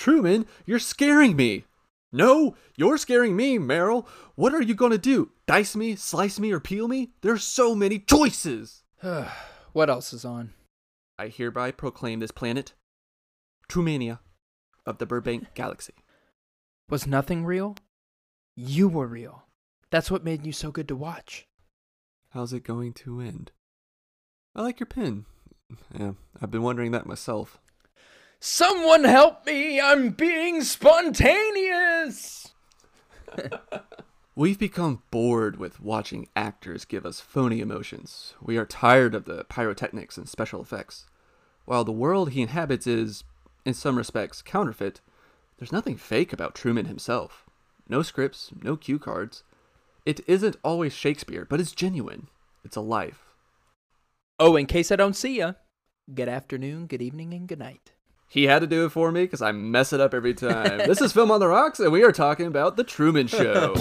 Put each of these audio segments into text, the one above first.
Truman, you're scaring me. No, you're scaring me, Meryl. What are you gonna do? Dice me, slice me, or peel me? There's so many choices. What else is on? I hereby proclaim this planet Trumania of the Burbank Galaxy. Was nothing real? You were real. That's what made you so good to watch. How's it going to end? I like your pen. Yeah, I've been wondering that myself. Someone help me! I'm being spontaneous! We've become bored with watching actors give us phony emotions. We are tired of the pyrotechnics and special effects. While the world he inhabits is, in some respects, counterfeit, there's nothing fake about Truman himself. No scripts, no cue cards. It isn't always Shakespeare, but it's genuine. It's alive. Oh, in case I don't see ya, good afternoon, good evening, and good night. He had to do it for me because I mess it up every time. This is Film on the Rocks, and we are talking about The Truman Show.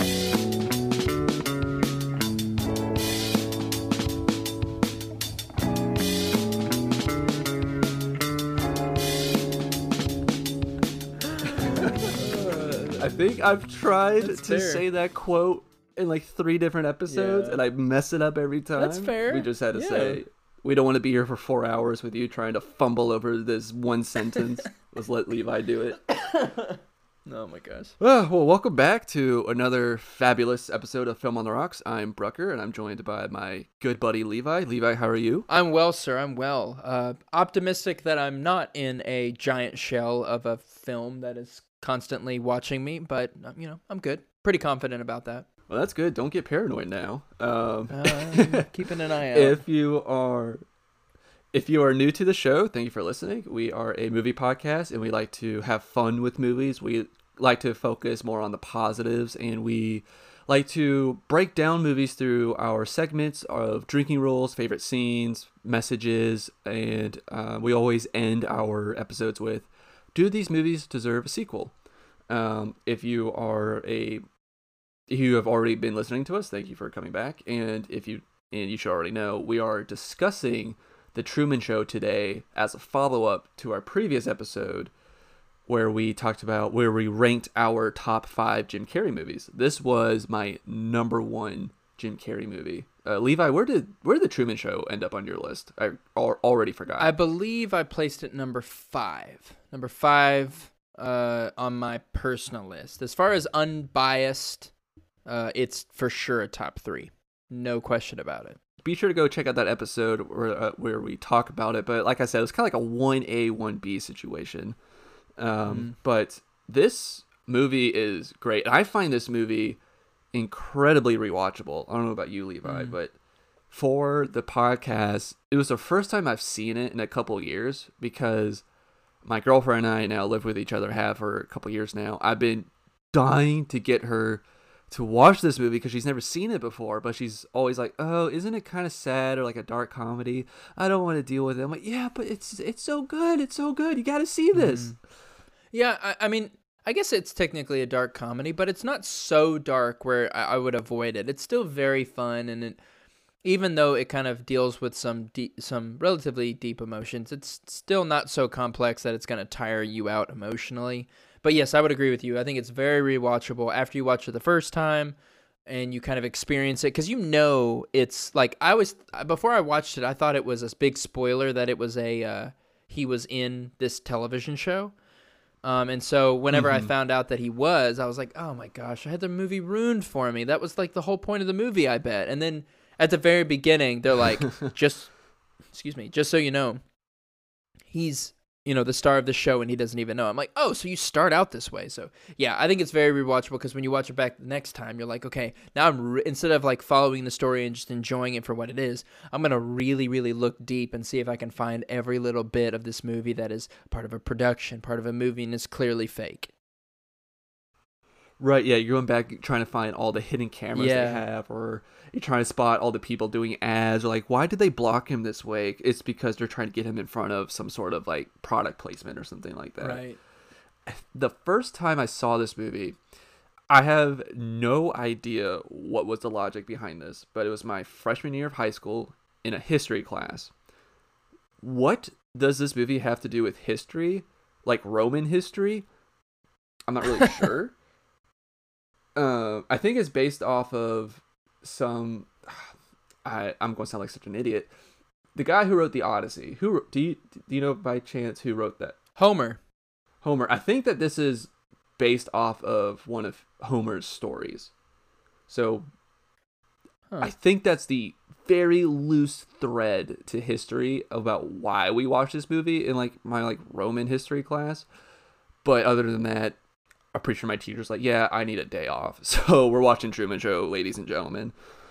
I think I've tried to say that quote in like 3 different episodes, and I mess it up every time. That's fair. We just had to say, we don't want to be here for 4 hours with you trying to fumble over this one sentence. Let's let Levi do it. Oh my gosh. Well, welcome back to another fabulous episode of Film on the Rocks. I'm Brucker, and I'm joined by my good buddy Levi. Levi, how are you? I'm well, sir. I'm well. Optimistic that I'm not in a giant shell of a film that is constantly watching me, but, I'm good. Pretty confident about that. Well, that's good. Don't get paranoid now. Keeping an eye out. If you are new to the show, thank you for listening. We are a movie podcast, and we like to have fun with movies. We like to focus more on the positives, and we like to break down movies through our segments of drinking rules, favorite scenes, messages, and we always end our episodes with, do these movies deserve a sequel? If you have already been listening to us, thank you for coming back. And you should already know, we are discussing The Truman Show today as a follow-up to our previous episode where we ranked our top 5 Jim Carrey movies. This was my number 1 Jim Carrey movie. Levi, where did The Truman Show end up on your list? I already forgot. I believe I placed it number 5. Number 5 on my personal list. As far as unbiased, it's for sure a top 3. No question about it. Be sure to go check out that episode where we talk about it. But like I said, it was kind of like a 1A, 1B situation. But this movie is great. And I find this movie incredibly rewatchable. I don't know about you, Levi, but for the podcast, it was the first time I've seen it in a couple years because my girlfriend and I now live with each other, have for a couple years now. I've been dying to get her to watch this movie because she's never seen it before, but she's always like, oh, isn't it kind of sad or like a dark comedy? I don't want to deal with it. I'm like, yeah, but it's so good. It's so good. You got to see this. Yeah, I mean, I guess it's technically a dark comedy, but it's not so dark where I would avoid it. It's still very fun, and even though it kind of deals with some relatively deep emotions, it's still not so complex that it's going to tire you out emotionally. But yes, I would agree with you. I think it's very rewatchable after you watch it the first time and you kind of experience it. Because it's like, before I watched it, I thought it was a big spoiler that it was he was in this television show. And so whenever I found out that he was, I was like, oh my gosh, I had the movie ruined for me. That was like the whole point of the movie, I bet. And then at the very beginning, they're like, just so you know, he's, the star of the show and he doesn't even know. I'm like, oh, so you start out this way. So yeah, I think it's very rewatchable because when you watch it back the next time, you're like, okay, now instead of like following the story and just enjoying it for what it is, I'm going to really, really look deep and see if I can find every little bit of this movie that is part of a production, part of a movie, and is clearly fake. Right, yeah, you're going back trying to find all the hidden cameras they have, or you're trying to spot all the people doing ads, or like, why did they block him this way? It's because they're trying to get him in front of some sort of like product placement or something like that. Right. The first time I saw this movie, I have no idea what was the logic behind this, but it was my freshman year of high school in a history class. What does this movie have to do with history? like Roman history. I'm not really sure. I think it's based off of some. I'm going to sound like such an idiot. The guy who wrote the Odyssey. Do you know by chance who wrote that? Homer. I think that this is based off of one of Homer's stories. So I think that's the very loose thread to history about why we watched this movie in like my like Roman history class. But other than that, I'm pretty sure my teacher's like, yeah, I need a day off. So we're watching Truman Show, ladies and gentlemen.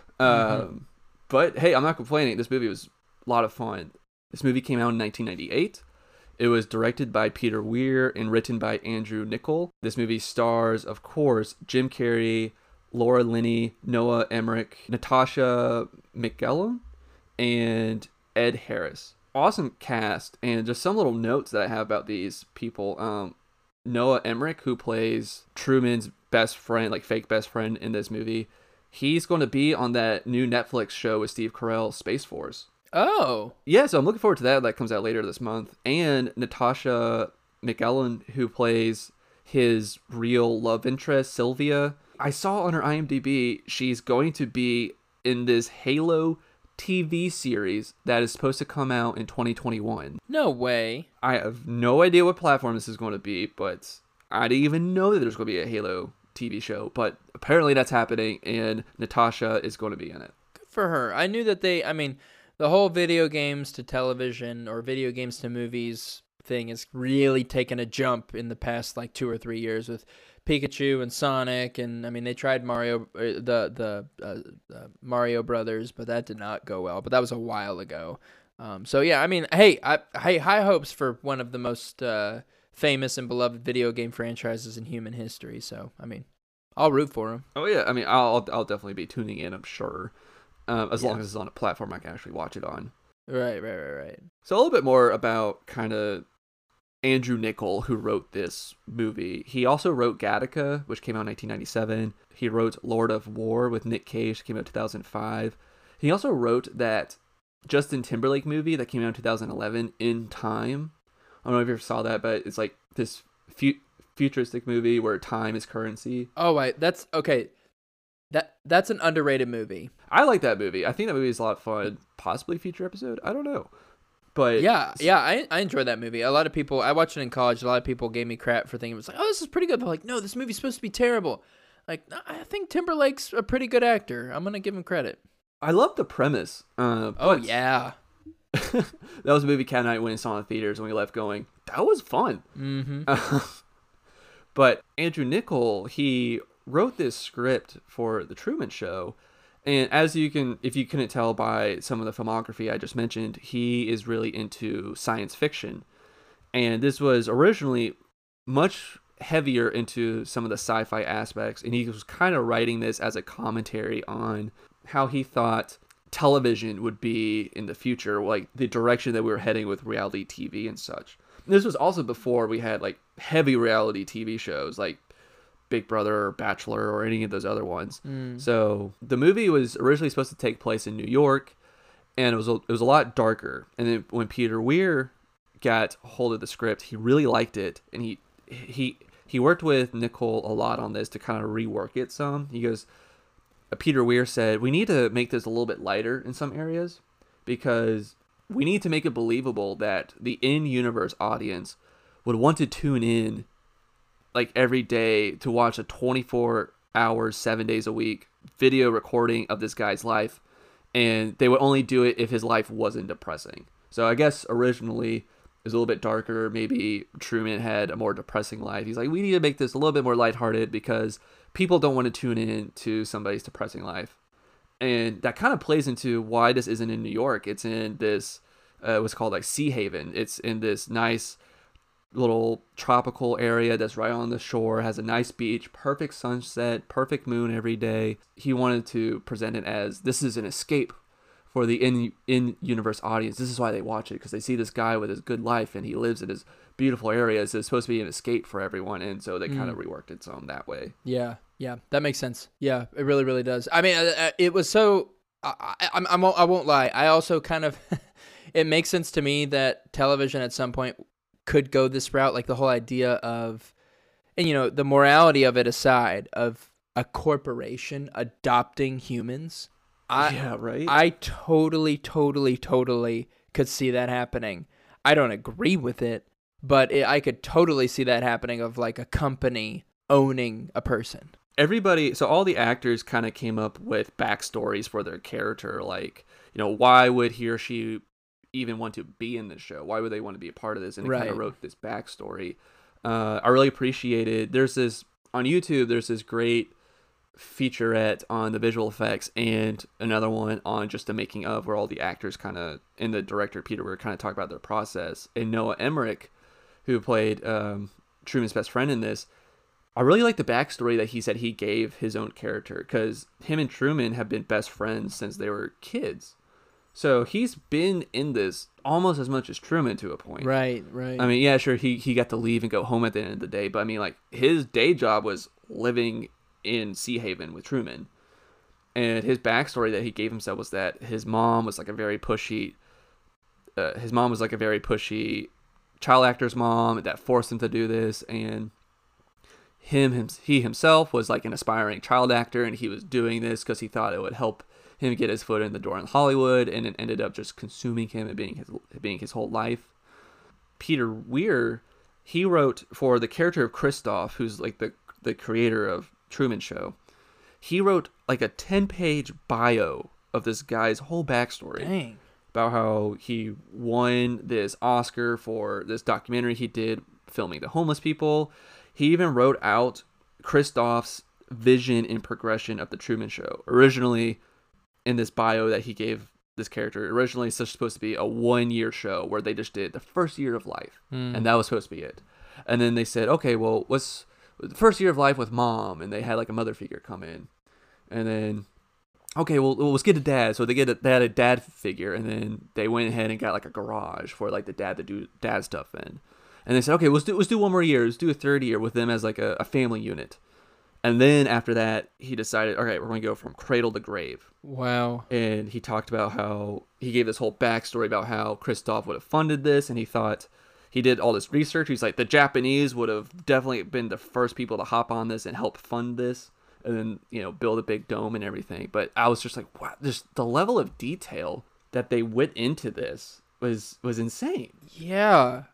But hey, I'm not complaining. This movie was a lot of fun. This movie came out in 1998. It was directed by Peter Weir and written by Andrew Niccol. This movie stars, of course, Jim Carrey, Laura Linney, Noah Emmerich, Natasha McElhone, and Ed Harris. Awesome cast, and just some little notes that I have about these people. Noah Emmerich, who plays Truman's best friend, like fake best friend in this movie, he's going to be on that new Netflix show with Steve Carell, Space Force. Oh. Yeah, so I'm looking forward to that. That comes out later this month. And Natasha McElhone, who plays his real love interest, Sylvia. I saw on her IMDb, she's going to be in this Halo TV series that is supposed to come out in 2021. No way. I have no idea what platform this is going to be, but I didn't even know that there's going to be a Halo TV show. But apparently that's happening, and Natasha is going to be in it. Good for her. I knew that the whole video games to television or video games to movies thing has really taken a jump in the past like 2 or 3 years with Pikachu and Sonic, and I mean they tried Mario, the Mario Brothers, but that did not go well. But that was a while ago. So yeah, I mean, hey, high hopes for one of the most famous and beloved video game franchises in human history. So I mean, I'll root for them. Oh yeah, I mean, I'll definitely be tuning in, I'm sure. As long as it's on a platform I can actually watch it on. Right. So a little bit more about kind of Andrew Niccol, who wrote this movie. He also wrote Gattaca, which came out in 1997. He wrote Lord of War with Nick Cage, came out in 2005. He also wrote that Justin Timberlake movie that came out in 2011, In Time. I don't know if you ever saw that, but it's like this futuristic movie where time is currency. Oh, wait, that's okay. That's an underrated movie. I like that movie. I think that movie is a lot of fun. Possibly future episode. I don't know. But yeah, I enjoyed that movie. A lot of people, I watched it in college. A lot of people gave me crap for thinking it was like, oh, this is pretty good. But like, no, this movie's supposed to be terrible. Like, no, I think Timberlake's a pretty good actor. I'm gonna give him credit. I love the premise. Oh yeah, that was a movie Kat and I went and saw in theaters, and we left going, that was fun. Mm-hmm. But Andrew Niccol, he wrote this script for The Truman Show. And if you couldn't tell by some of the filmography I just mentioned, he is really into science fiction. And this was originally much heavier into some of the sci-fi aspects. And he was kind of writing this as a commentary on how he thought television would be in the future, like the direction that we were heading with reality TV and such. And this was also before we had like heavy reality TV shows like Big Brother or Bachelor or any of those other ones. So the movie was originally supposed to take place in New York, and it was a lot darker. And then when Peter Weir got hold of the script, he really liked it, and he worked with Niccol a lot on this to kind of rework it some. He goes, Peter Weir said, we need to make this a little bit lighter in some areas because we need to make it believable that the in-universe audience would want to tune in like every day to watch a 24 hours, 7 days a week video recording of this guy's life. And they would only do it if his life wasn't depressing. So I guess originally it was a little bit darker. Maybe Truman had a more depressing life. He's like, we need to make this a little bit more lighthearted because people don't want to tune in to somebody's depressing life. And that kind of plays into why this isn't in New York. It's in this, what's called like Sea Haven. It's in this nice little tropical area that's right on the shore, has a nice beach, perfect sunset, perfect moon every day. He wanted to present it as this is an escape for the in-universe audience. This is why they watch it, because they see this guy with his good life and he lives in his beautiful areas. So it's supposed to be an escape for everyone, and so they kind of reworked it some that way. Yeah, that makes sense. Yeah, it really, really does. I mean, it was so. I won't lie. I also kind of. It makes sense to me that television at some point could go this route, like the whole idea of, and the morality of it aside, of a corporation adopting humans. Yeah, right. I totally could see that happening. I don't agree with it, but I could totally see that happening, of like a company owning a person. So all the actors kind of came up with backstories for their character, like, why would he or she even want to be in this show? Why would they want to be a part of this? And it kind of wrote this backstory. I really appreciated. On YouTube, there's this great featurette on the visual effects, and another one on just the making of, where all the actors kind of, and the director Peter were kind of talking about their process. And Noah Emmerich, who played Truman's best friend in this, I really like the backstory that he said he gave his own character, because him and Truman have been best friends since they were kids. So he's been in this almost as much as Truman to a point. Right. I mean, yeah, sure, he got to leave and go home at the end of the day, but I mean, like, his day job was living in Sea Haven with Truman. And his backstory that he gave himself was that his mom was like a very pushy child actor's mom that forced him to do this, and he himself was like an aspiring child actor, and he was doing this because he thought it would help him get his foot in the door in Hollywood, and it ended up just consuming him and being his whole life. Peter Weir, he wrote for the character of Christof, who's like the creator of Truman Show. He wrote like a 10-page bio of this guy's whole backstory. Dang. About how he won this Oscar for this documentary he did filming the homeless people. He even wrote out Christof's vision and progression of the Truman Show. Originally, in this bio that he gave this character, originally it's supposed to be a 1-year show where they just did the first year of life, and that was supposed to be it. And then they said, okay, well, what's the first year of life with mom? And they had like a mother figure come in, and then, okay, well, let's get a dad. So they had a dad figure, and then they went ahead and got like a garage for like the dad to do dad stuff in. And they said, okay, let's do one more year. Let's do a third year with them as like a family unit. And then after that, he decided, all right, we're going to go from cradle to grave. Wow. And he talked about how he gave this whole backstory about how Christof would have funded this. And he thought, he did all this research. He's like, the Japanese would have definitely been the first people to hop on this and help fund this. And then, build a big dome and everything. But I was just like, wow, just the level of detail that they went into this was insane. Yeah,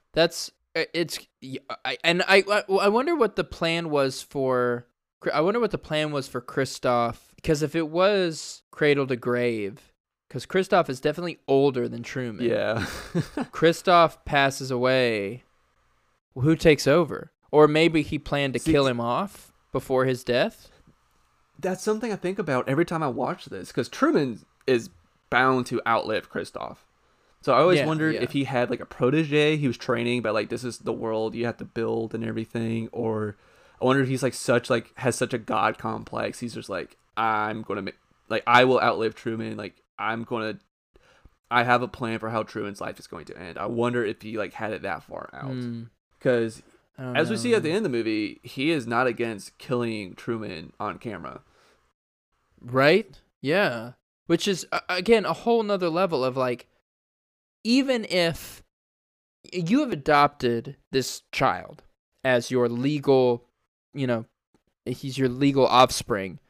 I wonder what the plan was for. I wonder what the plan was for Christof, because if it was cradle to grave, because Christof is definitely older than Truman. Yeah. Christof passes away. Who takes over? Or maybe he planned to kill him off before his death. That's something I think about every time I watch this, because Truman is bound to outlive Christof. So I always wondered if he had like a protege he was training, but like, this is the world you have to build and everything. Or I wonder if he's like has such a god complex. He's just like, I will outlive Truman. Like, I have a plan for how Truman's life is going to end. I wonder if he like had it that far out. Because as we see at the end of the movie, he is not against killing Truman on camera. Right? Yeah. Which is, again, a whole nother level of like, even if you have adopted this child as your legal, he's your legal offspring.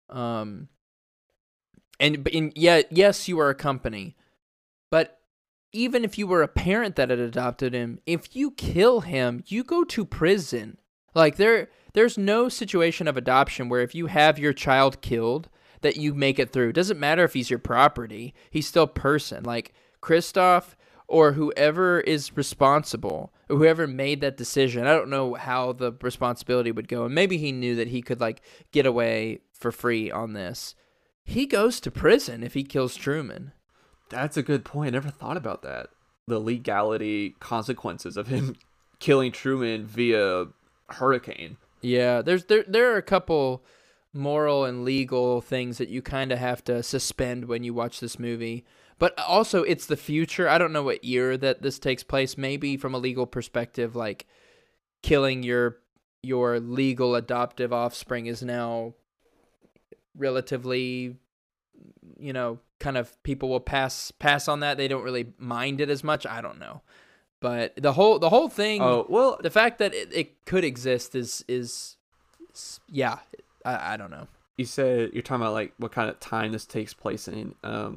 Yes, you are a company, but even if you were a parent that had adopted him, if you kill him, you go to prison. Like there's no situation of adoption where if you have your child killed that you make it through. It doesn't matter if he's your property. He's still a person. Like Christof or whoever is responsible or whoever made that decision. I don't know how the responsibility would go. And maybe he knew that he could like get away for free on this. He goes to prison if he kills Truman. That's a good point. I never thought about that. The legality consequences of him killing Truman via hurricane. Yeah, there are a couple moral and legal things that you kind of have to suspend when you watch this movie. But also, it's the future. I don't know what year that this takes place. Maybe from a legal perspective, like killing your legal adoptive offspring is now relatively, kind of people will pass on that. They don't really mind it as much. I don't know. But the whole thing, Oh well, the fact that it could exist is yeah, I don't know. you said you're talking about like what kind of time this takes place in.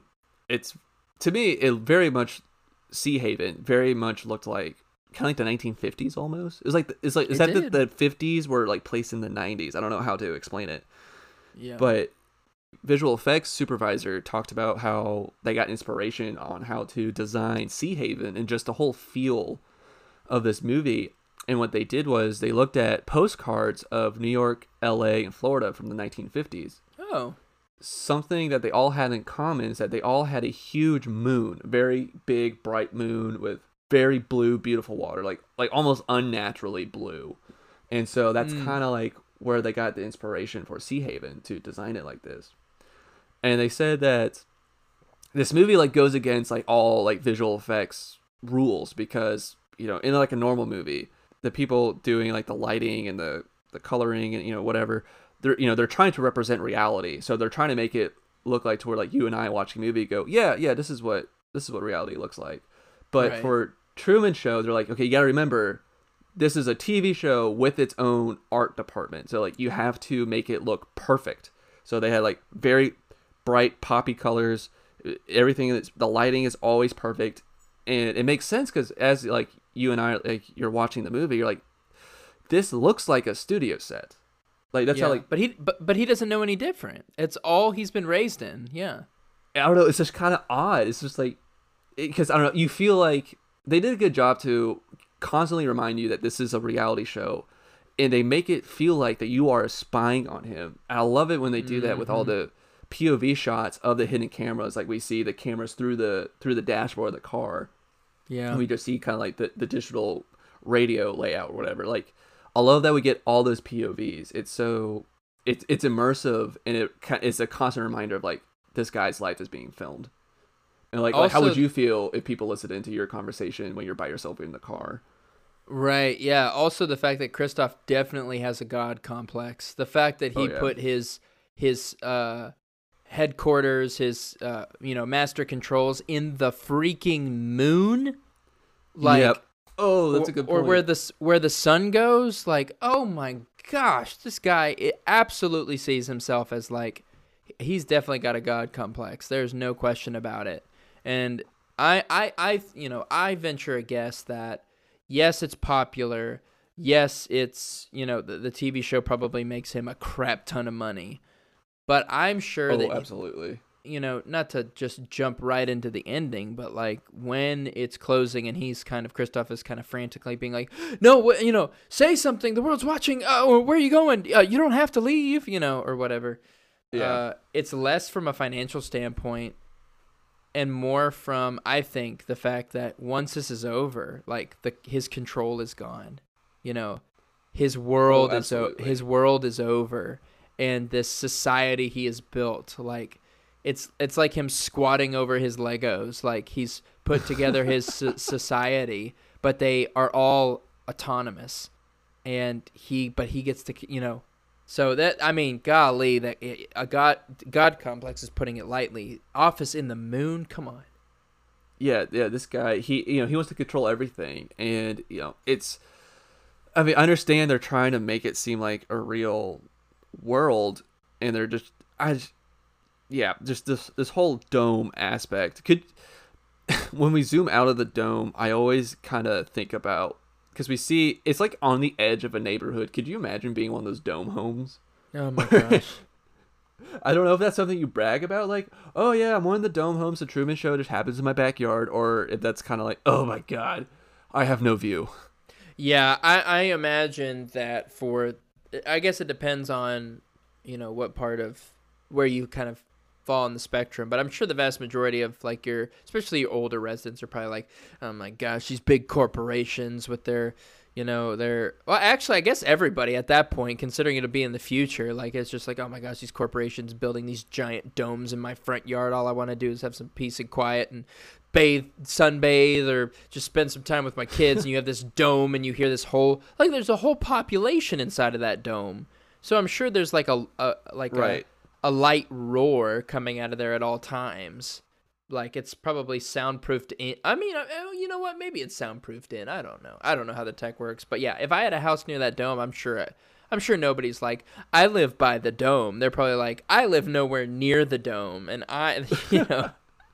It's to me it very much Sea Haven very much looked like kind of like the 1950s almost. Is that the 50s were like placed in the 90s? I don't know how to explain it. Yeah. But visual effects supervisor talked about how they got inspiration on how to design Sea Haven and just the whole feel of this movie. And what they did was they looked at postcards of New York, LA, and Florida from the 1950s. Oh. Something that they all had in common is that they all had a huge moon, very big, bright moon with very blue, beautiful water, like almost unnaturally blue. And so that's kind of like where they got the inspiration for Sea Haven to design it like this. And they said that this movie like goes against like all like visual effects rules because, you know, in like a normal movie, the people doing like the lighting and the coloring and, you know, whatever, they're trying to represent reality. So they're trying to make it look like to where like you and I watching a movie go, yeah, this is what reality looks like. But Right. for Truman Show, they're like, okay, you got to remember this is a TV show with its own art department. So like you have to make it look perfect. So they had like very bright poppy colors. Everything, the lighting is always perfect. And it makes sense because as like you and I, like you're watching the movie, you're like, this looks like a studio set. Like that's how like, but he doesn't know any different. It's all he's been raised in. Yeah. I don't know. It's just kind of odd. It's just like, because I don't know. You feel like they did a good job to constantly remind you that this is a reality show, and they make it feel like that you are spying on him. And I love it when they do that with all the POV shots of the hidden cameras. Like we see the cameras through the dashboard of the car. Yeah. And we just see kind of like the digital radio layout or whatever. Like I love that we get all those POVs. It's immersive, and it's a constant reminder of like this guy's life is being filmed. And like how would you feel if people listened into your conversation when you're by yourself in the car? Right. Yeah. Also, the fact that Christoph definitely has a god complex. The fact that he put his headquarters, his master controls in the freaking moon. Like, yep. Oh, that's a good point. Or where the sun goes. Like, oh my gosh, this guy absolutely sees himself as like he's definitely got a god complex. There's no question about it. And I venture a guess that yes, it's popular. Yes, it's, the TV show probably makes him a crap ton of money. But I'm sure that absolutely. Not to just jump right into the ending, but like when it's closing and Christoph is kind of frantically being like, no, say something. The world's watching. Where are you going? You don't have to leave, or whatever. Yeah. It's less from a financial standpoint and more from, I think, the fact that once this is over, like his control is gone. His world his world is over, and this society he has built, like it's like him squatting over his Legos. Like he's put together his society, but they are all autonomous, and he gets to So that, I mean, golly, that a god complex is putting it lightly. Office in the moon, come on. Yeah. This guy, he wants to control everything, and it's. I mean, I understand they're trying to make it seem like a real world, and they're just, just this whole dome aspect. When we zoom out of the dome, I always kind of think about. Because we see, it's like on the edge of a neighborhood. Could you imagine being one of those dome homes? Oh my gosh. I don't know if that's something you brag about. Like, oh yeah, I'm one of the dome homes. The Truman Show just happens in my backyard. Or if that's kind of like, oh my God, I have no view. Yeah, I imagine that I guess it depends on, what part of where you kind of fall on the spectrum, but I'm sure the vast majority of like especially your older residents are probably like, oh my gosh, these big corporations with their well, actually I guess everybody at that point, considering it'll be in the future, like it's just like, oh my gosh, these corporations building these giant domes in my front yard. All I want to do is have some peace and quiet and sunbathe or just spend some time with my kids. And you have this dome and you hear this there's a whole population inside of that dome. So I'm sure there's like a light roar coming out of there at all times. Like it's probably soundproofed in. I mean, you know what? Maybe it's soundproofed in. I don't know. I don't know how the tech works. But yeah, if I had a house near that dome, I'm sure nobody's like, I live by the dome. They're probably like, I live nowhere near the dome, and I, you know.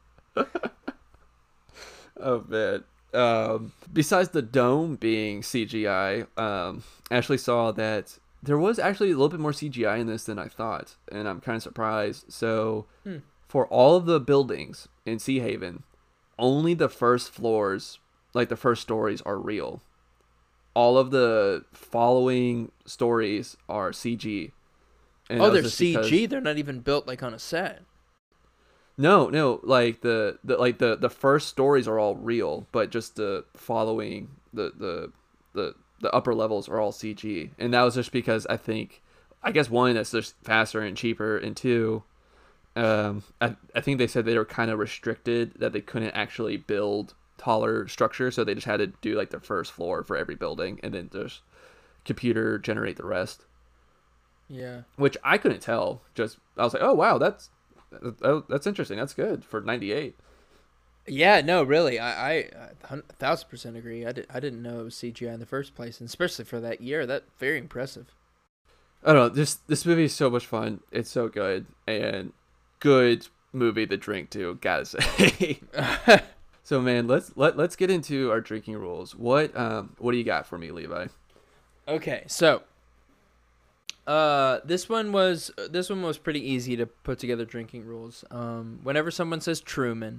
Oh man. Besides the dome being CGI, I actually saw that there was actually a little bit more CGI in this than I thought, and I'm kind of surprised. So, for all of the buildings in Sea Haven, only the first floors, like the first stories, are real. All of the following stories are CG. And Oh, they're CG. They're not even built like on a set. No, like the first stories are all real, but just the following the upper levels are all CG, and that was just because I guess one, that's just faster and cheaper, and two, I think they said they were kind of restricted, that they couldn't actually build taller structures, so they just had to do like the first floor for every building, and then just computer generate the rest. Yeah, which I couldn't tell. Just I was like, oh wow, that's interesting. That's good for 98. Yeah, no, really, I 1,000% agree. I didn't know it was CGI in the first place, and especially for that year. That's very impressive. I don't know. This movie is so much fun. It's so good, and good movie to drink to. Gotta say. So man, let's get into our drinking rules. What do you got for me, Levi? Okay, so this one was pretty easy to put together drinking rules. Whenever someone says Truman,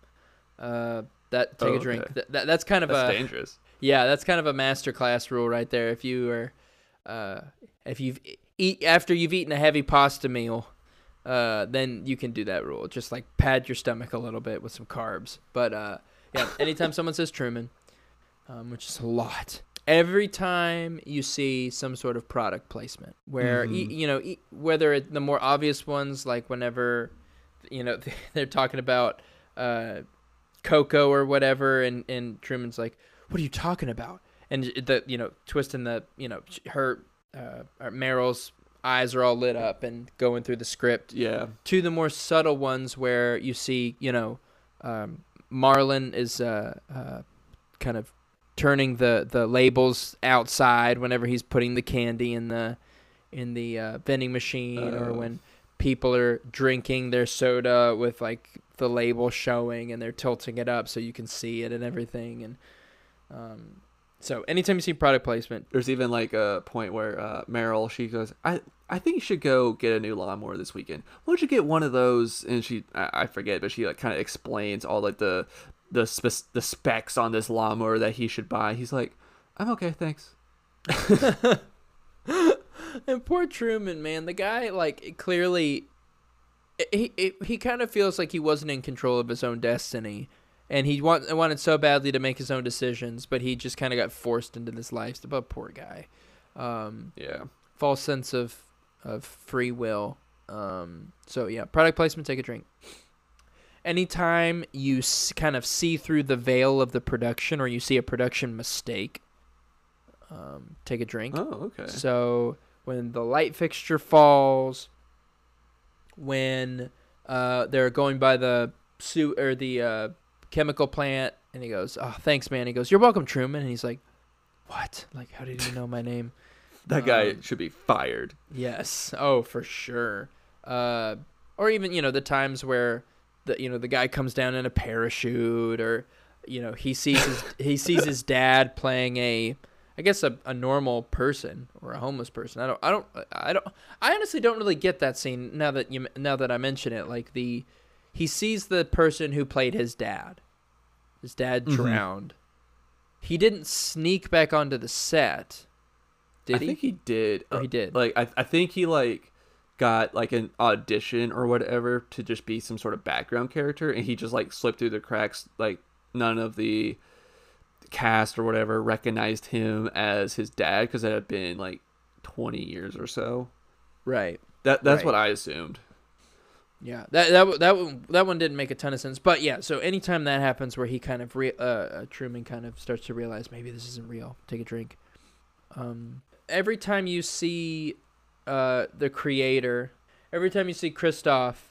take a drink. That's kind of that's dangerous. Yeah, that's kind of a masterclass rule right there. If you've after you've eaten a heavy pasta meal, then you can do that rule. Just like pad your stomach a little bit with some carbs. But yeah, anytime someone says Truman, which is a lot. Every time you see some sort of product placement, where whether it's the more obvious ones, like whenever they're talking about Coco or whatever, and Truman's like, "What are you talking about?" And the twisting the her Meryl's eyes are all lit up and going through the script. Yeah. To the more subtle ones where you see Marlon is kind of turning the labels outside whenever he's putting the candy in the vending machine, or when people are drinking their soda with like the label showing and they're tilting it up so you can see it and everything. And so anytime you see product placement, there's even like a point where Meryl, she goes, I think you should go get a new lawnmower this weekend. Why don't you get one of those? And I forget, but she like kind of explains all like the specs on this lawnmower that he should buy. He's like, I'm okay, thanks. And poor Truman, man, the guy, like, clearly he kind of feels like he wasn't in control of his own destiny, and he wanted so badly to make his own decisions, but he just kind of got forced into this lifestyle. But poor guy. Yeah. False sense of free will. So yeah, product placement, take a drink. Anytime you kind of see through the veil of the production, or you see a production mistake, take a drink. Oh, okay. So when the light fixture falls, when they're going by the suit or the chemical plant, and he goes, "Oh, thanks, man." He goes, "You're welcome, Truman." And he's like, "What? Like, how did you know my name?" That guy should be fired. Yes. Oh, for sure. Or even the times where the guy comes down in a parachute, or he sees his dad playing a normal person or a homeless person. I honestly don't really get that scene now that I mention it. Like he sees the person who played his dad. His dad drowned. He didn't sneak back onto the set. Did he? I think he did. Or he did. Like I think he like got like an audition or whatever to just be some sort of background character, and he just like slipped through the cracks. Like none of the cast or whatever recognized him as his dad because it had been like 20 years or so. Right. That's right. what I assumed. Yeah, that one didn't make a ton of sense, but yeah. So anytime that happens, where he kind of Truman kind of starts to realize maybe this isn't real, take a drink. Every time you see the creator, every time you see Christoph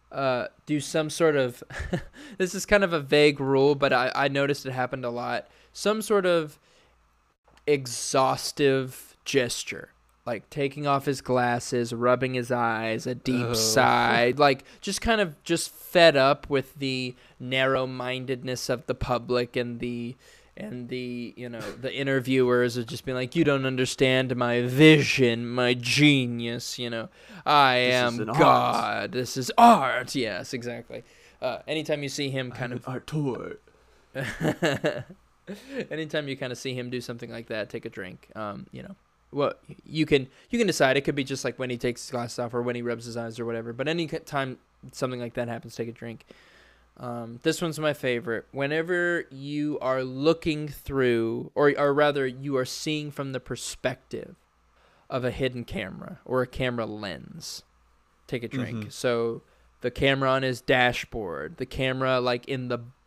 do some sort of this is kind of a vague rule, but I noticed it happened a lot. Some sort of exhaustive gesture, like taking off his glasses, rubbing his eyes, a deep sigh, like just kind of just fed up with the narrow-mindedness of the public and the the interviewers are just being like, you don't understand my vision, my genius, I am God. Art. This is art. Yes, exactly. Anytime you see him kind of Artur. Anytime you kind of see him do something like that, take a drink. Well, you can decide. It could be just like when he takes his glasses off or when he rubs his eyes or whatever. But any time something like that happens, take a drink. This one's my favorite. Whenever you are looking through, or rather you are seeing from the perspective of a hidden camera or a camera lens, take a drink. Mm-hmm. So the camera on his dashboard, the camera like in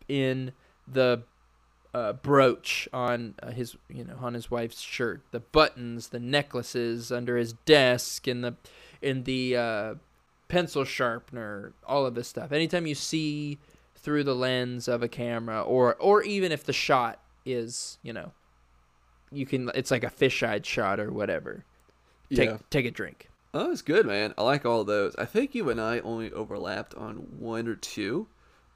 the brooch on on his wife's shirt, the buttons, the necklaces under his desk, in the pencil sharpener, all of this stuff. Anytime you see through the lens of a camera, or even if the shot is, you can, it's like a fisheye shot or whatever. Take a drink. Oh, it's good, man. I like all of those. I think you and I only overlapped on one or two.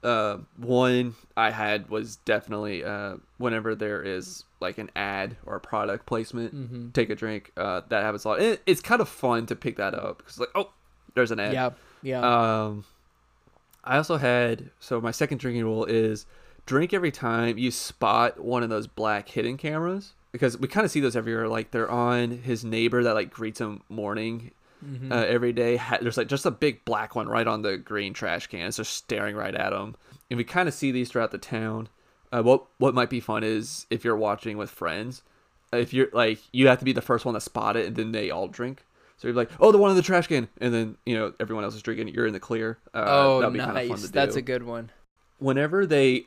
One I had was definitely whenever there is like an ad or a product placement, take a drink. That happens a lot. It's kind of fun to pick that up because like, oh, there's an ad. Yeah. I also had, so my second drinking rule is drink every time you spot one of those black hidden cameras, because we kind of see those everywhere. Like they're on his neighbor that like greets him morning every day. There's like just a big black one right on the green trash can. It's just staring right at him. And we kind of see these throughout the town. What might be fun is if you're watching with friends, if you're like, you have to be the first one to spot it and then they all drink. So you're like, oh, the one in the trash can, and then everyone else is drinking. You're in the clear. That'd be kind of fun to do. That's a good one. Whenever they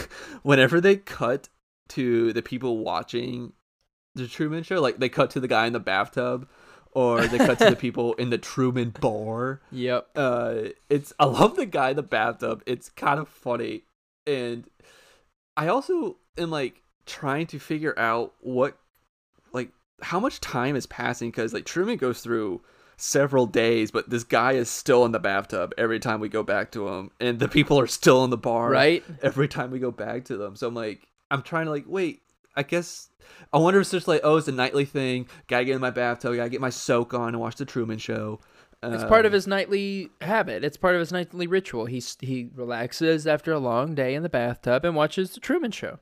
cut to the people watching the Truman Show, like they cut to the guy in the bathtub, or they cut to the people in the Truman bar. Yep. I love the guy in the bathtub. It's kind of funny, and I also am like trying to figure out how much time is passing, because like Truman goes through several days, but this guy is still in the bathtub every time we go back to him, and the people are still in the bar right every time we go back to them. So I'm trying to like, wait, I wonder if it's just like, oh, it's a nightly thing, gotta get in my bathtub, gotta get my soak on and watch the Truman Show. It's part of his nightly habit. It's part of his nightly ritual. He relaxes after a long day in the bathtub and watches the Truman Show.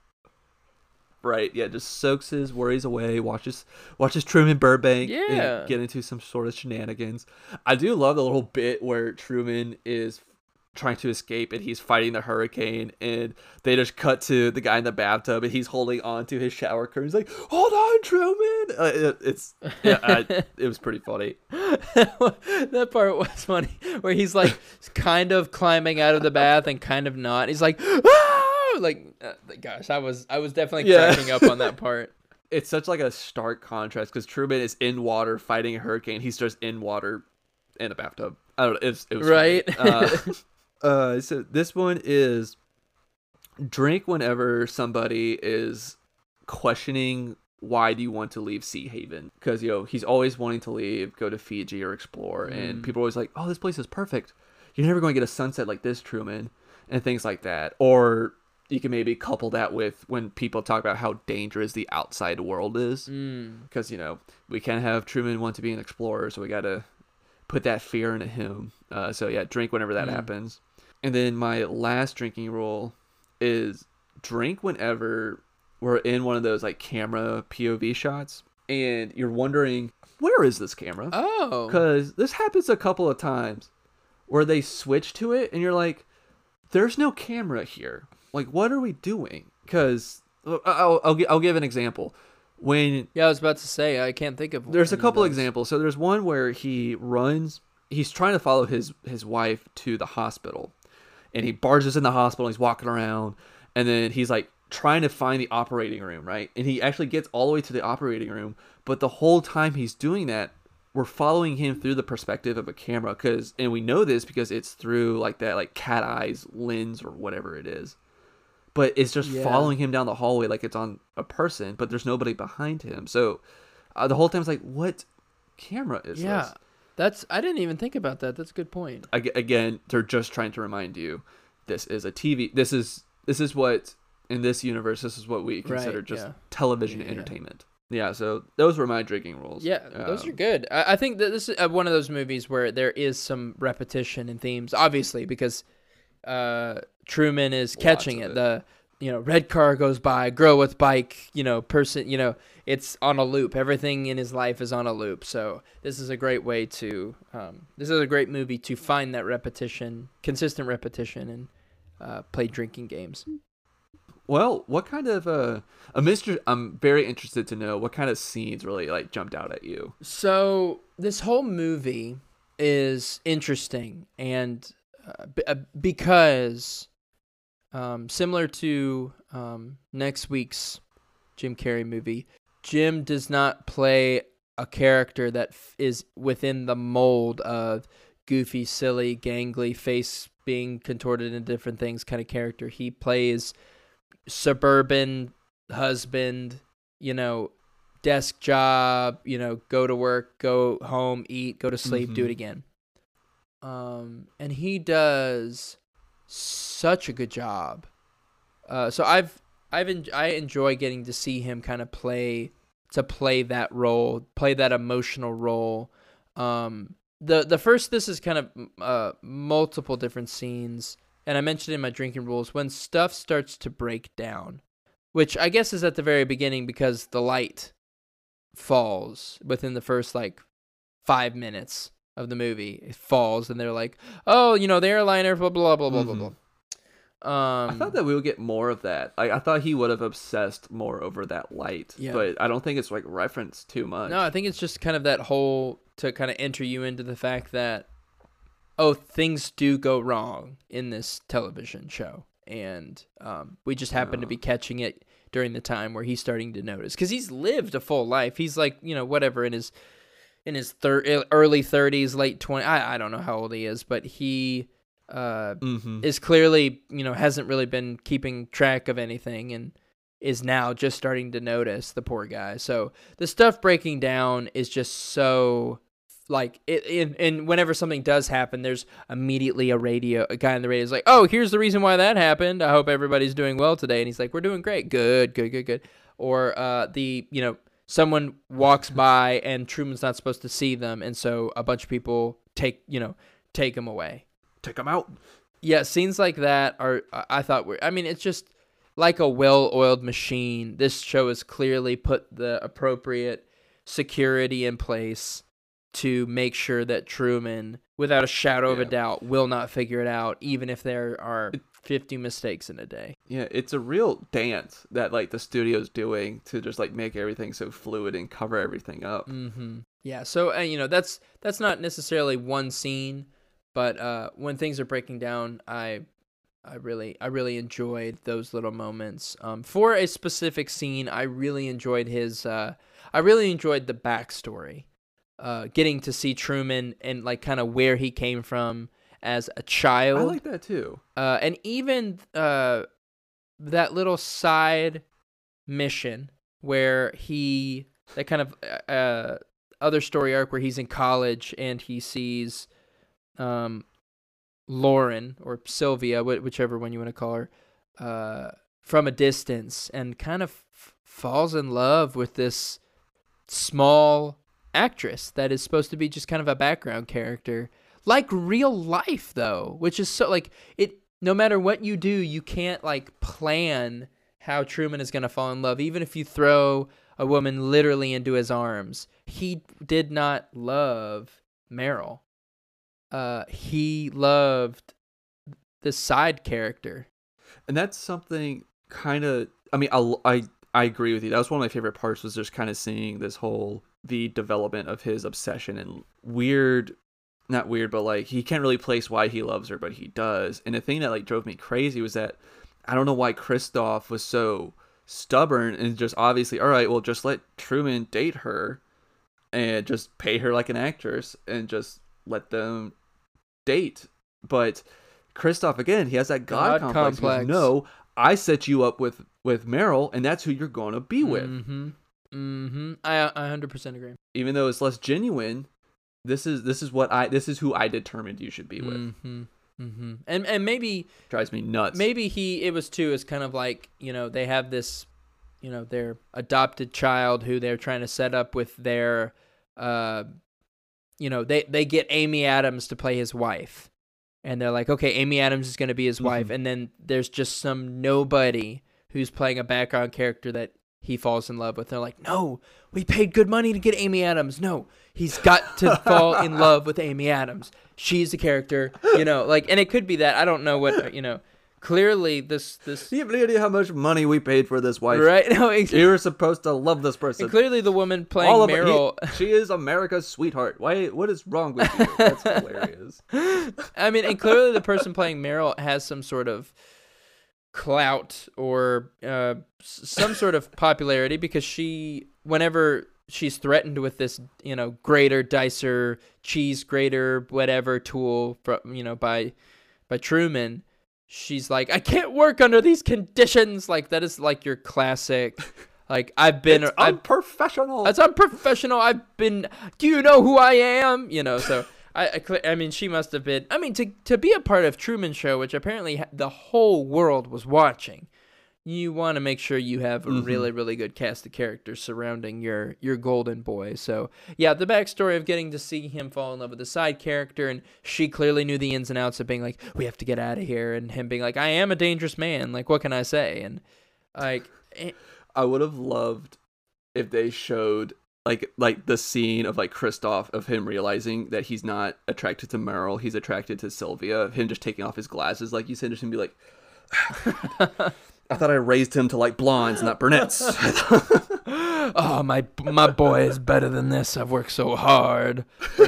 Right, yeah, just soaks his worries away, watches Truman Burbank, and get into some sort of shenanigans. I do love the little bit where Truman is trying to escape and he's fighting the hurricane, and they just cut to the guy in the bathtub and he's holding on to his shower curtain. He's like, hold on, Truman! It was pretty funny. That part was funny, where he's like kind of climbing out of the bath and kind of not. He's like, ah! Gosh, I was definitely cracking up on that part. It's such like a stark contrast, because Truman is in water fighting a hurricane. He's just in water in the bathtub. I don't know. It was right. So this one is drink whenever somebody is questioning why do you want to leave Sea Haven, because he's always wanting to leave, go to Fiji or explore, and people are always like, oh, this place is perfect. You're never going to get a sunset like this, Truman, and things like that. Or you can maybe couple that with when people talk about how dangerous the outside world is, because we can't have Truman want to be an explorer, so we got to put that fear into him. So yeah, drink whenever that happens. And then my last drinking rule is drink whenever we're in one of those like camera POV shots and you're wondering, where is this camera? Oh, because this happens a couple of times where they switch to it and you're like, there's no camera here. Like, what are we doing? Because I'll give an example. I was about to say, I can't think of. There's a couple examples. So there's one where he runs. He's trying to follow his wife to the hospital, and he barges in the hospital. And he's walking around, and then he's like trying to find the operating room, right? And he actually gets all the way to the operating room, but the whole time he's doing that, we're following him through the perspective of a camera, and we know this because it's through like that like cat eyes lens or whatever it is, but it's just following him down the hallway like it's on a person, but there's nobody behind him. So the whole time it's like, what camera is this? I didn't even think about that. That's a good point. Again, they're just trying to remind you, this is a TV. This is what in this universe. This is what we consider just television entertainment. Yeah, so those were my drinking rules. Yeah, those are good. I think that this is one of those movies where there is some repetition in themes, obviously, because Truman is catching it. The red car goes by, girl with bike, person, it's on a loop. Everything in his life is on a loop. So this is a great way to, this is a great movie to find that repetition, consistent repetition, and play drinking games. Well, what kind of I'm very interested to know what kind of scenes really like jumped out at you. So this whole movie is interesting, and because similar to next week's Jim Carrey movie, Jim does not play a character that is within the mold of goofy, silly, gangly, face being contorted into different things kind of character. He plays suburban husband, desk job, go to work, go home, eat, go to sleep, do it again. And he does such a good job. So I enjoy getting to see him kind of play that role, play that emotional role. The first, this is kind of multiple different scenes. And I mentioned in my drinking rules, when stuff starts to break down, which I guess is at the very beginning because the light falls within the first 5 minutes of the movie. It falls and they're like, oh, the airliner, blah, blah, blah, blah, blah, blah. I thought that we would get more of that. I thought he would have obsessed more over that light, but I don't think it's referenced too much. No, I think it's just kind of that whole to kind of enter you into the fact that, oh, things do go wrong in this television show. And we just happen to be catching it during the time where he's starting to notice. Because he's lived a full life. He's whatever, in his early 30s, late 20s. I don't know how old he is, but he is clearly, hasn't really been keeping track of anything and is now just starting to notice, the poor guy. So the stuff breaking down is just so... and whenever something does happen, there's immediately a guy on the radio is like, oh, here's the reason why that happened. I hope everybody's doing well today. And he's like, we're doing great. Good. Or someone walks by and Truman's not supposed to see them. And so a bunch of people take him away. Take him out. Yeah. Scenes like that it's just like a well-oiled machine. This show has clearly put the appropriate security in place to make sure that Truman, without a shadow of a doubt, will not figure it out, even if there are 50 mistakes in a day. Yeah, it's a real dance that the studio's doing to just make everything so fluid and cover everything up. Mm-hmm. Yeah, so that's not necessarily one scene, but when things are breaking down, I really enjoyed those little moments. For a specific scene, I really enjoyed the backstory. Getting to see Truman and kind of where he came from as a child. I like that too. And even that little side mission where that kind of other story arc where he's in college and he sees Lauren or Sylvia, whichever one you want to call her, from a distance, and kind of falls in love with this small actress that is supposed to be just kind of a background character, like real life though, which is so no matter what you do, you can't plan how Truman is going to fall in love, even if you throw a woman literally into his arms. He did not love Meryl. He loved this side character, and that's something kind of, I agree with you. That was one of my favorite parts, was just kind of seeing the development of his obsession, and not weird, but he can't really place why he loves her, but he does. And the thing that drove me crazy was that I don't know why Christoph was so stubborn and just obviously, all right, well, just let Truman date her. and just pay her like an actress and just let them date. But Kristoff, again, he has that God complex. He goes, no, I set you up with Meryl, and that's who you're going to be with. I 100% agree. Even though it's less genuine, this is who I determined you should be with. And maybe drives me nuts. Maybe it was too, is kind of like, they have this, their adopted child who they're trying to set up with their, they get Amy Adams to play his wife. And they're like, okay, Amy Adams is going to be his wife. And then there's just some nobody who's playing a background character that he falls in love with. They're like, no, we paid good money to get Amy Adams. No, he's got to fall in love with Amy Adams. She's the character, and it could be that. I don't know what, clearly this. You have no idea how much money we paid for this wife. Right? No, exactly. You were supposed to love this person. And clearly the woman playing Meryl. She is America's sweetheart. What is wrong with you? That's hilarious. I mean, and clearly the person playing Meryl has some sort of clout or some sort of popularity, because whenever she's threatened with this, grater, dicer, cheese grater, whatever tool, by Truman, she's like, I can't work under these conditions. Like, that is like your classic, like, It's unprofessional. It's unprofessional. Do you know who I am? So I mean, she must have been, to be a part of Truman Show, which apparently the whole world was watching, you want to make sure you have a really, really good cast of characters surrounding your golden boy. So, yeah, the backstory of getting to see him fall in love with a side character, and she clearly knew the ins and outs of being like, we have to get out of here, and him being like, I am a dangerous man. Like, what can I say? And, like... I would have loved if they showed, like the scene of, like, Kristoff, of him realizing that he's not attracted to Meryl, he's attracted to Sylvia, of him just taking off his glasses, like you said, just him be like... I thought I raised him to like blondes, not brunettes. Oh, my boy is better than this. I've worked so hard.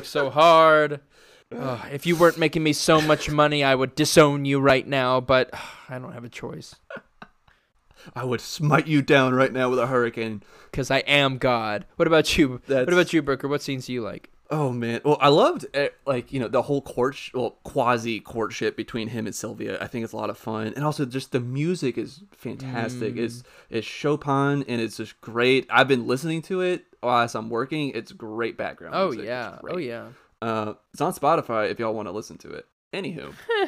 If you weren't making me so much money, I would disown you right now, but I don't have a choice. I would smite you down right now with a hurricane. Because I am God. What about you? What about you, Brooker? What scenes do you like? Oh, man. Well, I loved, the whole quasi-courtship between him and Sylvia. I think it's a lot of fun. And also, just the music is fantastic. It's Chopin, and it's just great. I've been listening to it as I'm working. It's great background music. Yeah. Oh, yeah. It's on Spotify if y'all want to listen to it. Anywho.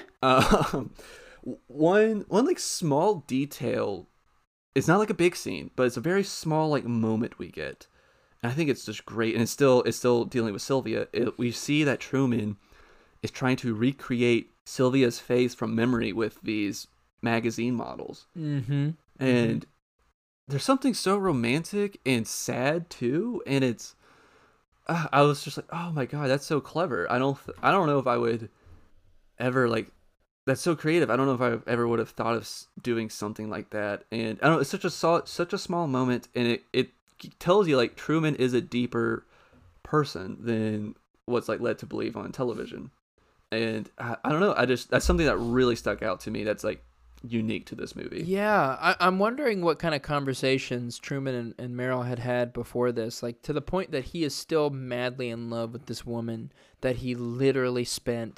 One like, small detail. It's not like a big scene, but it's a very small, like, moment we get. And I think it's just great, and it's still dealing with Sylvia. We see that Truman is trying to recreate Sylvia's face from memory with these magazine models. And there's something so romantic and sad too, and it's I was just like, oh my god, that's so clever. I don't know if I would ever, like, that's so creative. I don't know if I ever would have thought of doing something like that. And I don't know, it's such a small moment, and it tells you, like, Truman is a deeper person than what's, like, led to believe on television. And I don't know, that's something that really stuck out to me, that's, like, unique to this movie. Yeah, I'm wondering what kind of conversations Truman and Meryl had before this, like, to the point that he is still madly in love with this woman that he's literally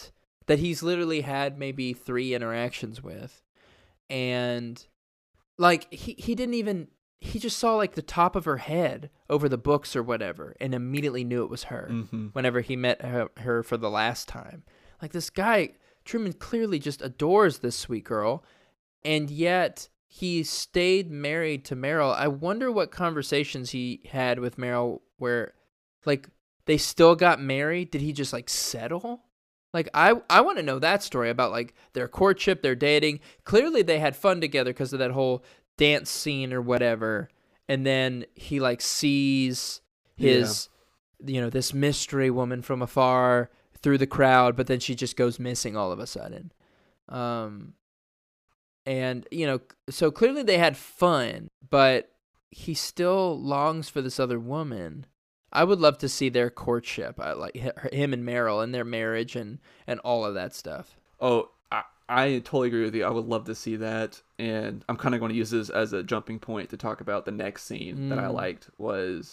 had maybe 3 interactions with. And, like, he didn't even... He just saw, like, the top of her head over the books or whatever, and immediately knew it was her whenever he met her for the last time. Like, this guy, Truman, clearly just adores this sweet girl, and yet he stayed married to Meryl. I wonder what conversations he had with Meryl where, like, they still got married. Did he just, like, settle? Like, I want to know that story about, like, their courtship, their dating. Clearly they had fun together because of that whole dance scene or whatever, and then he, like, sees his this mystery woman from afar through the crowd, but then she just goes missing all of a sudden. And so clearly they had fun, but he still longs for this other woman. I would love to see their courtship, like him and Meryl and their marriage and all of that stuff. Oh, I totally agree with you. I would love to see that, and I'm kind of going to use this as a jumping point to talk about the next scene that I liked was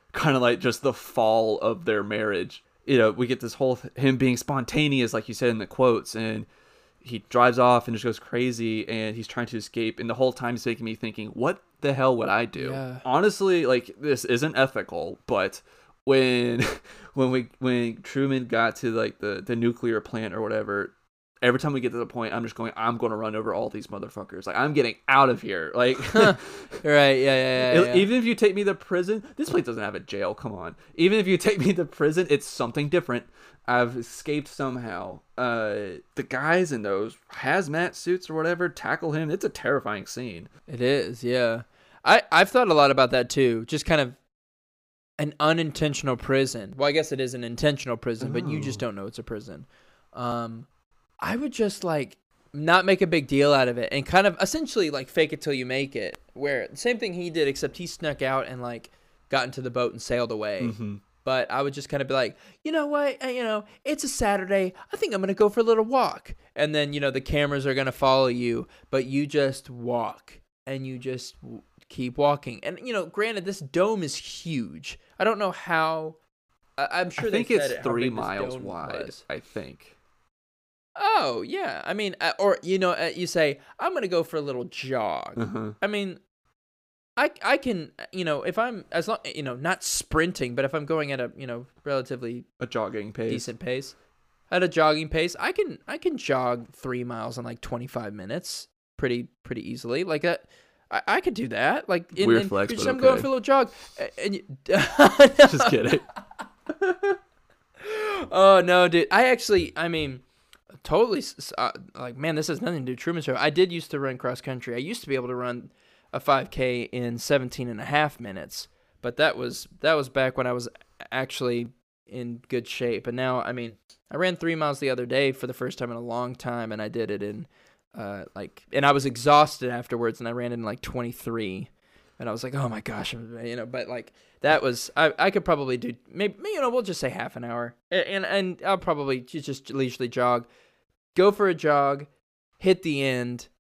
kind of like just the fall of their marriage. We get this whole him being spontaneous, like you said in the quotes, and he drives off and just goes crazy, and he's trying to escape, and the whole time he's making me thinking, what the hell would I do? Yeah. Honestly, like, this isn't ethical, but when Truman got to like the nuclear plant or whatever, every time we get to the point, I'm going to run over all these motherfuckers. Like, I'm getting out of here. Like, right, yeah. Even if you take me to prison, this place doesn't have a jail. Come on. Even if you take me to prison, it's something different. I've escaped somehow. The guys in those hazmat suits or whatever tackle him. It's a terrifying scene. It is, yeah. I've thought a lot about that too. Just kind of an unintentional prison. Well, I guess it is an intentional prison, but you just don't know it's a prison. I would just like not make a big deal out of it and kind of essentially like fake it till you make it. Where the same thing he did, except he snuck out and like got into the boat and sailed away. Mm-hmm. But I would just kind of be like, you know what, it's a Saturday. I think I'm going to go for a little walk. And then, the cameras are going to follow you, but you just walk and you just keep walking. And, granted, this dome is huge. I don't know how. I'm sure I think they said it's it, 3 miles wide, was. I think. Oh, yeah. I mean, or, you say, I'm going to go for a little jog. Uh-huh. I mean, I can, if I'm, as long, not sprinting, but if I'm going at a, relatively a jogging pace, decent pace, at a jogging pace, I can jog 3 miles in like 25 minutes pretty easily. Like that, I could do that. Like, weird flex, but I'm going for a little jog. And just kidding. Oh, no, dude. Totally, like, man, this has nothing to do with Truman Show. I did used to run cross country. I used to be able to run a 5K in 17 and a half minutes, but that was back when I was actually in good shape. And now, I ran 3 miles the other day for the first time in a long time, and I did it in, and I was exhausted afterwards, and I ran in like 23, and I was like, oh my gosh, but like, that was, I could probably do, maybe, we'll just say half an hour, and I'll probably just leisurely jog, go for a jog, hit the end.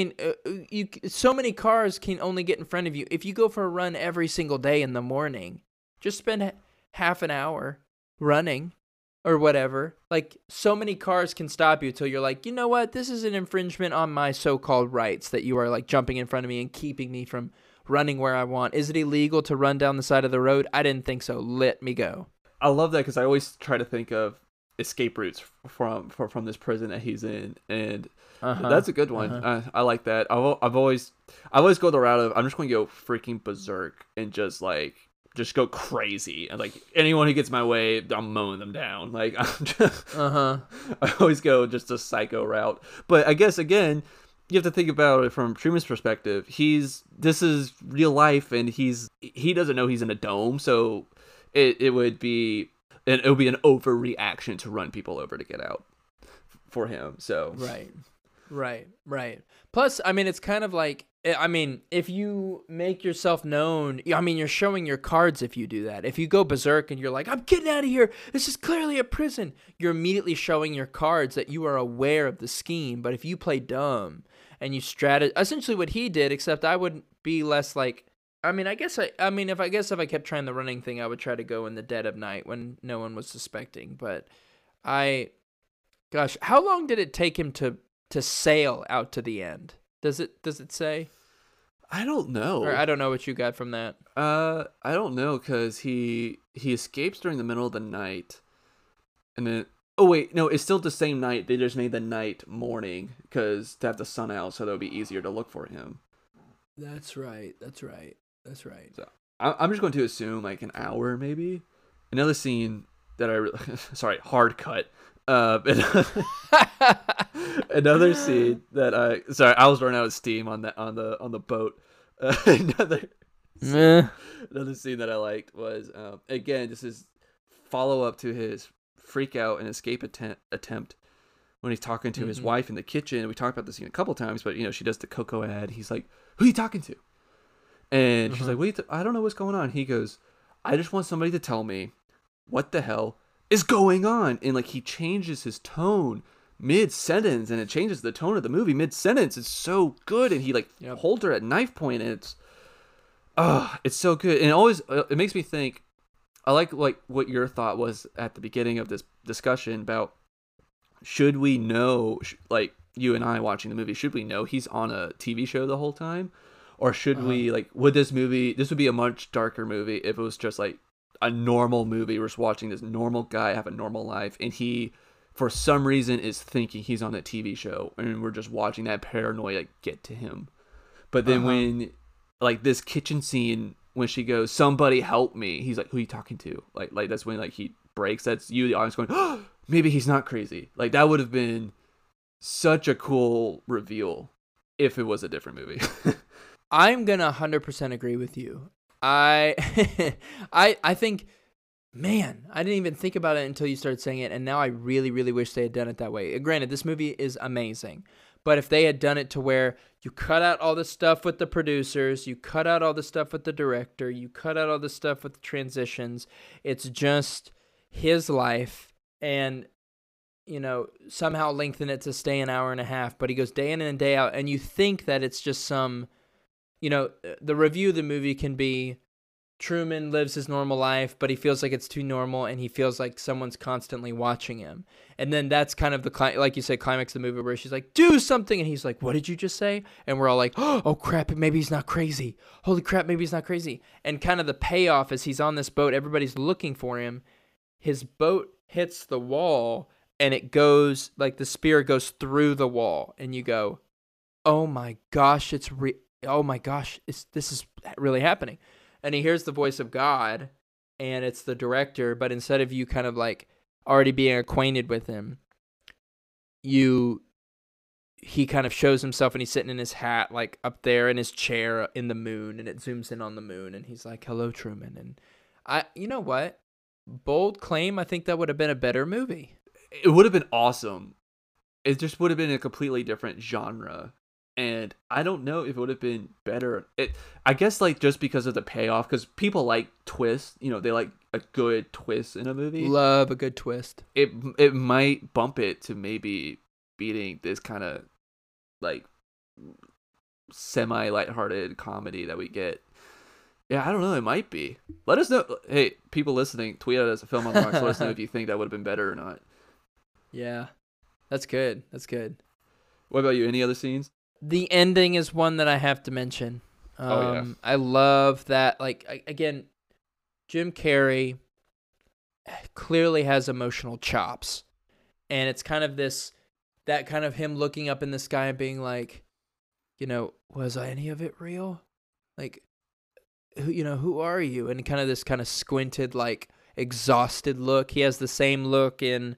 So many cars can only get in front of you. If you go for a run every single day in the morning, just spend half an hour running or whatever. Like, so many cars can stop you till you're like, you know what? This is an infringement on my so-called rights that you are like jumping in front of me and keeping me from running where I want. Is it illegal to run down the side of the road? I didn't think so. Let me go. I love that because I always try to think of escape routes from this prison that he's in, and that's a good one. I like that. I've always go the route of, I'm just going to go freaking berserk and just go crazy, and like anyone who gets my way, I'm mowing them down. Like, I'm just I always go just a psycho route. But I guess again, you have to think about it from Truman's perspective. This is real life, and he doesn't know he's in a dome, so it would be an overreaction to run people over to get out for him. So right. Plus, it's kind of like, if you make yourself known, you're showing your cards if you do that. If you go berserk and you're like, I'm getting out of here, this is clearly a prison, you're immediately showing your cards that you are aware of the scheme. But if you play dumb and you essentially what he did, except I would be less like, if I kept trying the running thing, I would try to go in the dead of night when no one was suspecting. But how long did it take him to sail out to the end? Does it say? I don't know. Or I don't know what you got from that. I don't know, because he escapes during the middle of the night, and then it's still the same night. They just made the night morning because to have the sun out, so that would be easier to look for him. That's right. So I'm just going to assume like an hour, maybe. Another scene that sorry, hard cut. Another scene that I was running out of steam on the boat. Another scene that I liked was again, this is follow up to his freak out and escape attempt when he's talking to his wife in the kitchen. We talked about this scene a couple times, but she does the cocoa ad. He's like, "Who are you talking to?" And she's like, "Wait, I don't know what's going on." He goes, "I just want somebody to tell me what the hell is going on." And like, he changes his tone mid-sentence, and it changes the tone of the movie mid-sentence. It's so good. And he holds her at knife point, and it's so good. And it always it makes me think, I like what your thought was at the beginning of this discussion about should we know, like you and I watching the movie, should we know he's on a TV show the whole time, or should we like would this would be a much darker movie if it was just like a normal movie. We're just watching this normal guy have a normal life, and he, for some reason, is thinking he's on a TV show, and we're just watching that paranoia get to him. But then when, like, this kitchen scene, when she goes, "Somebody help me," he's like, "Who are you talking to?" Like that's when like he breaks. That's you, the audience, going, "Oh, maybe he's not crazy." Like that would have been such a cool reveal if it was a different movie. I'm gonna 100% agree with you. I I think, man, I didn't even think about it until you started saying it, and now I really, really wish they had done it that way. Granted, this movie is amazing, but if they had done it to where you cut out all the stuff with the producers, you cut out all the stuff with the director, you cut out all the stuff with the transitions, it's just his life, and somehow lengthen it to stay an hour and a half, but he goes day in and day out, and you think that it's just some, the review of the movie can be Truman lives his normal life, but he feels like it's too normal, and he feels like someone's constantly watching him. And then that's kind of the, like you said, climax of the movie where she's like, "Do something," and he's like, "What did you just say?" And we're all like, "Oh crap, maybe he's not crazy. Holy crap, maybe he's not crazy." And kind of the payoff is he's on this boat, everybody's looking for him. His boat hits the wall, and it goes, like the spear goes through the wall, and you go, "Oh my gosh, oh my gosh, this is really happening." And he hears the voice of God, and it's the director, but instead of you kind of like already being acquainted with him, he kind of shows himself, and he's sitting in his hat, like up there in his chair in the moon, and it zooms in on the moon, and he's like, "Hello, Truman." And you know what? Bold claim, I think that would have been a better movie. It would have been awesome. It just would have been a completely different genre. And I don't know if it would have been better. I guess, like, just because of the payoff, because people like twists, they like a good twist in a movie. Love a good twist. It might bump it to maybe beating this kind of, like, semi-lighthearted comedy that we get. Yeah, I don't know. It might be. Let us know. Hey, people listening, tweet at us at Film on the Rocks. Let us know if you think that would have been better or not. Yeah, that's good. That's good. What about you? Any other scenes? The ending is one that I have to mention. I love that. Like, again, Jim Carrey clearly has emotional chops, and it's kind of that kind of him looking up in the sky and being like, was any of it real? Like, who are you? And kind of this kind of squinted, like, exhausted look. He has the same look in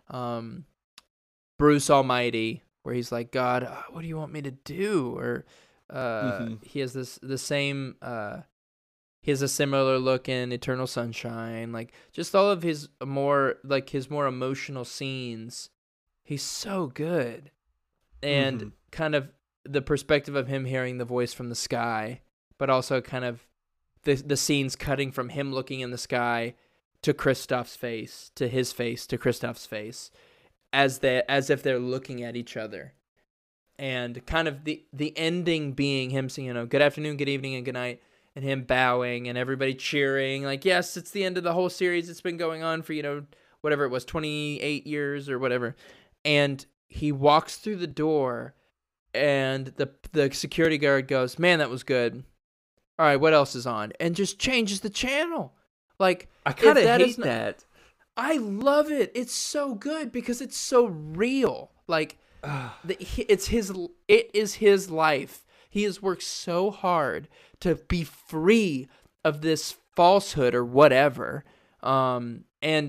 Bruce Almighty, where he's like, "God, what do you want me to do?" Or he has the same he has a similar look in Eternal Sunshine. Like, just all of his more emotional scenes, he's so good. And kind of the perspective of him hearing the voice from the sky, but also kind of the scenes cutting from him looking in the sky to Christoph's face, to his face, to Christoph's face, as if they're looking at each other. And kind of the ending being him saying, "Good afternoon, good evening, and good night," and him bowing and everybody cheering, like, yes, it's the end of the whole series. It's been going on for, whatever it was, 28 years or whatever. And he walks through the door, and the security guard goes, "Man, that was good. All right, what else is on?" And just changes the channel. Like, I kind of hate that. I love it. It's so good because it's so real. Like, it is his life. He has worked so hard to be free of this falsehood or whatever. And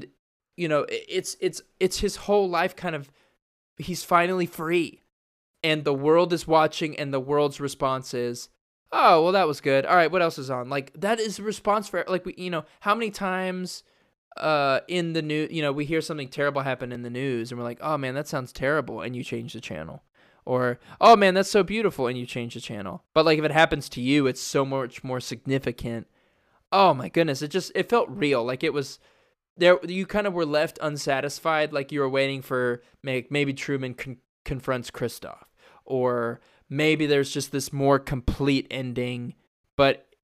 it's his whole life kind of, he's finally free. And the world is watching, and the world's response is, "Oh, well, that was good. All right, what else is on?" Like, that is the response for, like, how many times in the news, we hear something terrible happen in the news, and we're like, "Oh man, that sounds terrible," and you change the channel. Or, "Oh man, that's so beautiful," and you change the channel. But like, if it happens to you, it's so much more significant. Oh my goodness, it felt real. Like, it was there. You kind of were left unsatisfied, like you were waiting for maybe Truman confronts Christoph, or maybe there's just this more complete ending. But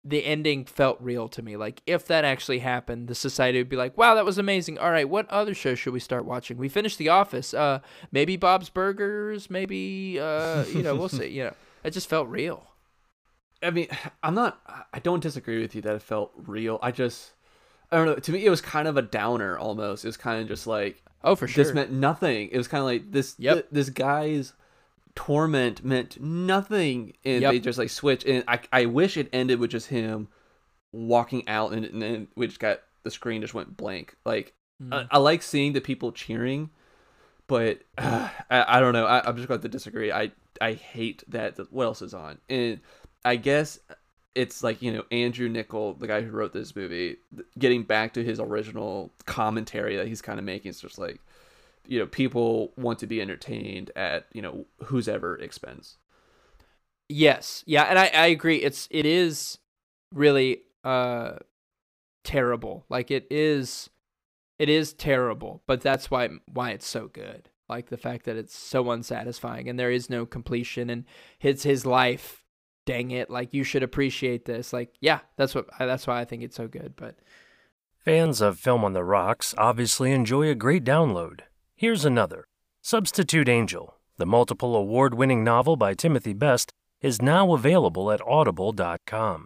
the ending felt real to me. Like, if that actually happened, the society would be like, wow, that was amazing. All right, what other shows should we start watching? We finished The Office. Maybe Bob's Burgers. Maybe, we'll see. It just felt real. I mean, I don't disagree with you that it felt real. I don't know. To me, it was kind of a downer almost. It was kind of just like, oh, for sure. This meant nothing. It was kind of like this, this guy's torment meant nothing. And they just like switch. And I wish it ended with just him walking out and then we just got, the screen just went blank. Like, I like seeing the people cheering, but I don't know. I'm just going to disagree. I hate that. What else is on? And I guess it's like, Andrew Niccol, the guy who wrote this movie, getting back to his original commentary that he's kind of making. It's just like, people want to be entertained at, whose ever expense. Yes. Yeah. And I agree. It is really terrible. Like, it is terrible, but that's why it's so good. Like, the fact that it's so unsatisfying and there is no completion and it's his life. Dang it, like, you should appreciate this. Like, yeah, that's why I think it's so good. But fans of Film on the Rocks obviously enjoy a great download. Here's another. Substitute Angel, the multiple award-winning novel by Timothy Best, is now available at audible.com.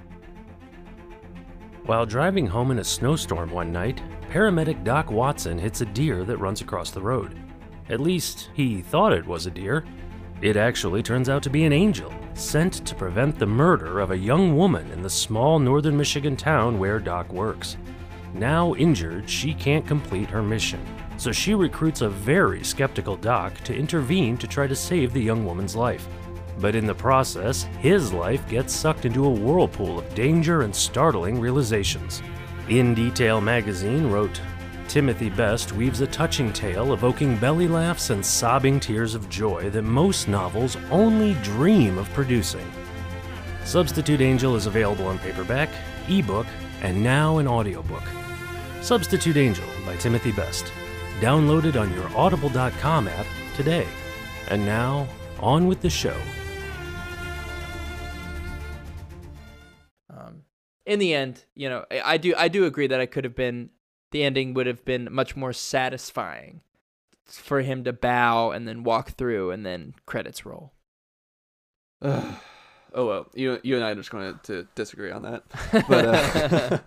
While driving home in a snowstorm one night, paramedic Doc Watson hits a deer that runs across the road. At least, he thought it was a deer. It actually turns out to be an angel, sent to prevent the murder of a young woman in the small northern Michigan town where Doc works. Now injured, she can't complete her mission, so she recruits a very skeptical Doc to intervene to try to save the young woman's life. But in the process, his life gets sucked into a whirlpool of danger and startling realizations. In Detail magazine wrote, Timothy Best weaves a touching tale evoking belly laughs and sobbing tears of joy that most novels only dream of producing. Substitute Angel is available on paperback, ebook, and now an audiobook. Substitute Angel by Timothy Best. Download it on your audible.com app today. And now, on with the show. In the end, I do agree that the ending would have been much more satisfying for him to bow and then walk through and then credits roll. Oh, well, you and I are just going to disagree on that. But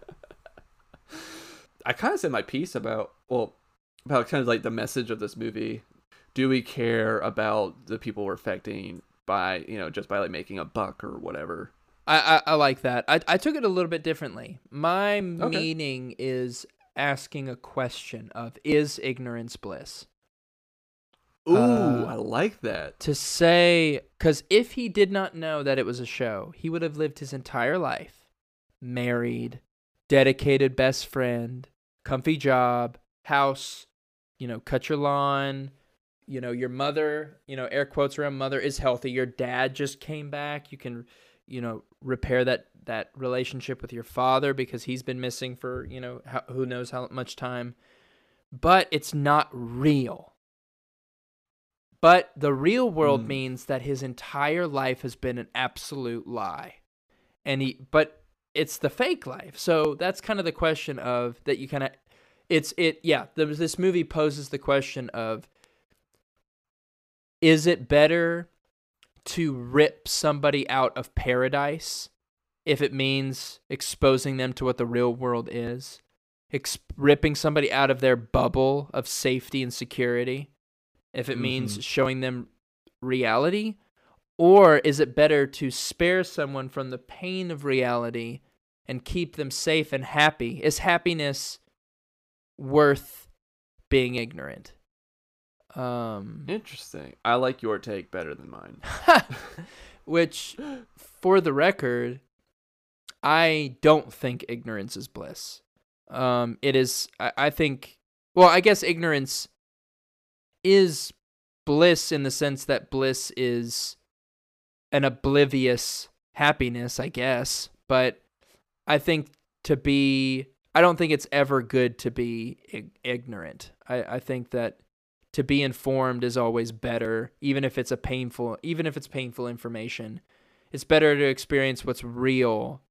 I kind of said my piece about kind of like the message of this movie. Do we care about the people we're affecting by, just by like making a buck or whatever? I like that. I took it a little bit differently. My meaning is asking a question of, is ignorance bliss? Ooh, I like that. To say, because if he did not know that it was a show, he would have lived his entire life, married, dedicated best friend, comfy job, house, cut your lawn, your mother, air quotes around mother, is healthy. Your dad just came back. You can, repair that relationship with your father because he's been missing for, who knows how much time. But it's not real. But the real world means that his entire life has been an absolute lie. But it's the fake life. So that's kind of the question of that you kind of, this movie poses the question of, is it better to rip somebody out of paradise if it means exposing them to what the real world is? Ripping somebody out of their bubble of safety and security if it means showing them reality? Or is it better to spare someone from the pain of reality and keep them safe and happy? Is happiness worth being ignorant? Interesting. I like your take better than mine. Which, for the record, I don't think ignorance is bliss. It is, I think, well, I guess ignorance is bliss in the sense that bliss is an oblivious happiness, I guess. But I think I don't think it's ever good to be ignorant. I think that to be informed is always better, even if it's painful information. It's better to experience what's real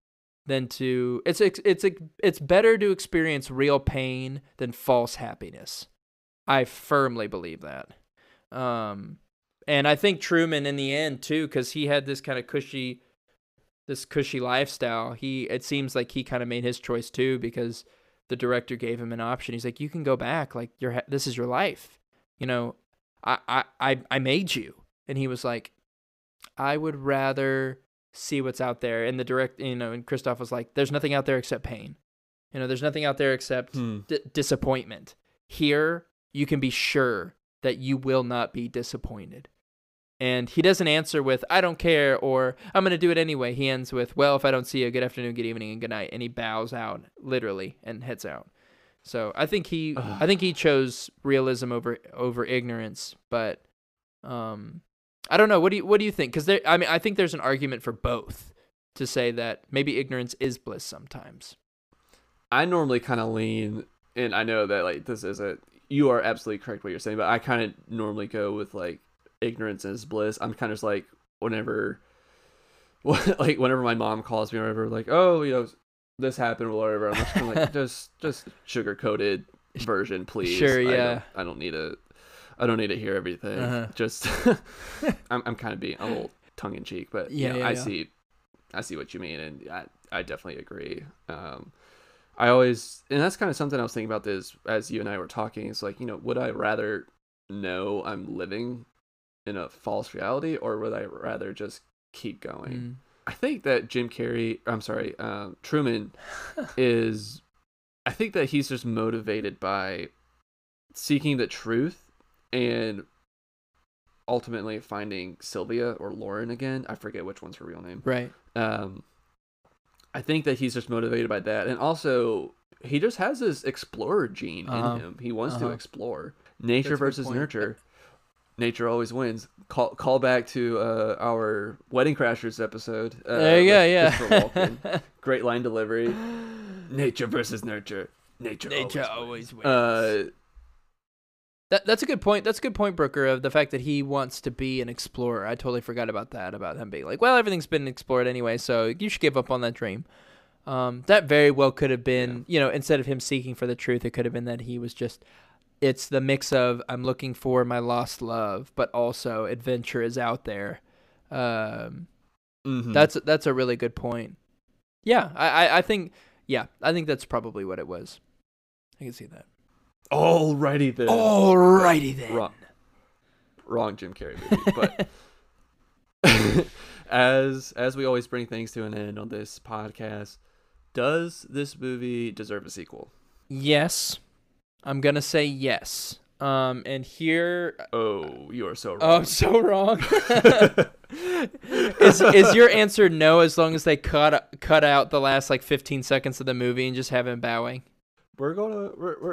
than to it's better to experience real pain than false happiness. I firmly believe that. And I think Truman in the end too, because he had this kind of cushy lifestyle. It seems like he kind of made his choice too, because the director gave him an option. He's like, you can go back, like this is your life. You know, I made you. And he was like, I would rather see what's out there. And and Christoph was like, there's nothing out there except pain. You know, there's nothing out there except disappointment. Here, you can be sure that you will not be disappointed. And he doesn't answer with, I don't care, or I'm going to do it anyway. He ends with, well, if I don't see you, good afternoon, good evening, and good night. And he bows out, literally, and heads out. So I think he chose realism over ignorance, but I don't know. What do you think? Because I think there's an argument for both, to say that maybe ignorance is bliss sometimes. I normally kind of lean, and I know that like you are absolutely correct what you're saying, but I kind of normally go with like ignorance is bliss. I'm kind of just like whenever my mom calls me or whatever, like, oh, you know, this happened or whatever, I'm just kind of like just sugar coated version, please. Sure, yeah. I don't need to hear everything. Uh-huh. Just I'm kind of being a little tongue in cheek, but I see what you mean, and I definitely agree. And that's kind of something I was thinking about this as you and I were talking. It's like, you know, would I rather know I'm living in a false reality, or would I rather just keep going? I think that Truman I think that he's just motivated by seeking the truth and ultimately finding Sylvia or Lauren again. I forget which one's her real name. Right. I think that he's just motivated by that. And also, he just has this explorer gene in him. He wants to explore. Nature versus nurture. Nature always wins. Call back to our Wedding Crashers episode. There you go, yeah. Great line delivery. Nature versus nurture. Nature always wins. That's a good point. That's a good point, Brooker, of the fact that he wants to be an explorer. I totally forgot about that, about him being like, well, everything's been explored anyway, so you should give up on that dream. That very well could have been, you know, instead of him seeking for the truth, it could have been that he was just, it's the mix of I'm looking for my lost love, but also adventure is out there. That's a really good point. Yeah, I think that's probably what it was. I can see that. Alrighty then. Wrong Jim Carrey movie. But as we always bring things to an end on this podcast, does this movie deserve a sequel? Yes. I'm gonna say yes. And here. Oh, you are so wrong. Oh, I'm so wrong. Is your answer no, as long as they cut out the last like 15 seconds of the movie and just have him bowing? We're gonna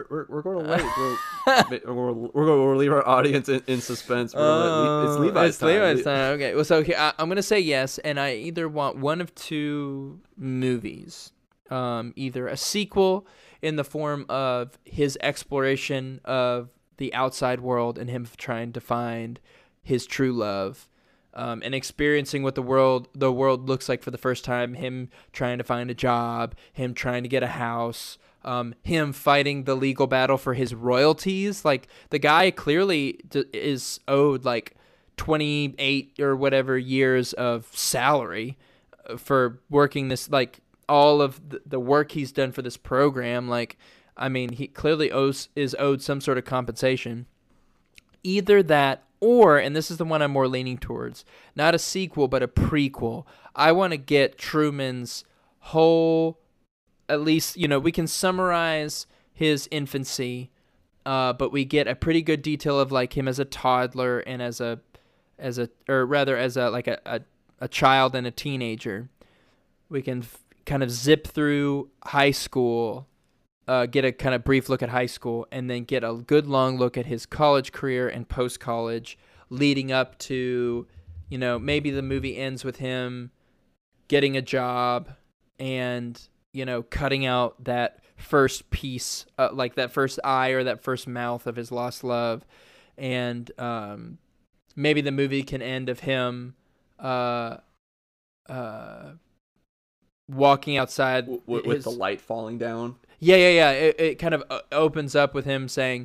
wait. We're gonna leave our audience in suspense. It's Levi's time. Okay. Well, so I'm gonna say yes, and I either want one of two movies, either a sequel in the form of his exploration of the outside world and him trying to find his true love, and experiencing what the world looks like for the first time. Him trying to find a job, him trying to get a house. Him fighting the legal battle for his royalties. Like, the guy clearly is owed like 28 or whatever years of salary for working this, like all of the work he's done for this program. Like, I mean, he clearly is owed some sort of compensation. Either that, or, and this is the one I'm more leaning towards, not a sequel, but a prequel. I want to get Truman's whole, at least, you know, we can summarize his infancy, but we get a pretty good detail of like him as a toddler and as a child and a teenager. We can kind of zip through high school, get a kind of brief look at high school, and then get a good long look at his college career and post-college, leading up to, you know, maybe the movie ends with him getting a job and, you know, cutting out that first piece, like that first eye or that first mouth of his lost love. And maybe the movie can end of him walking outside with the light falling down. Yeah. It kind of opens up with him saying,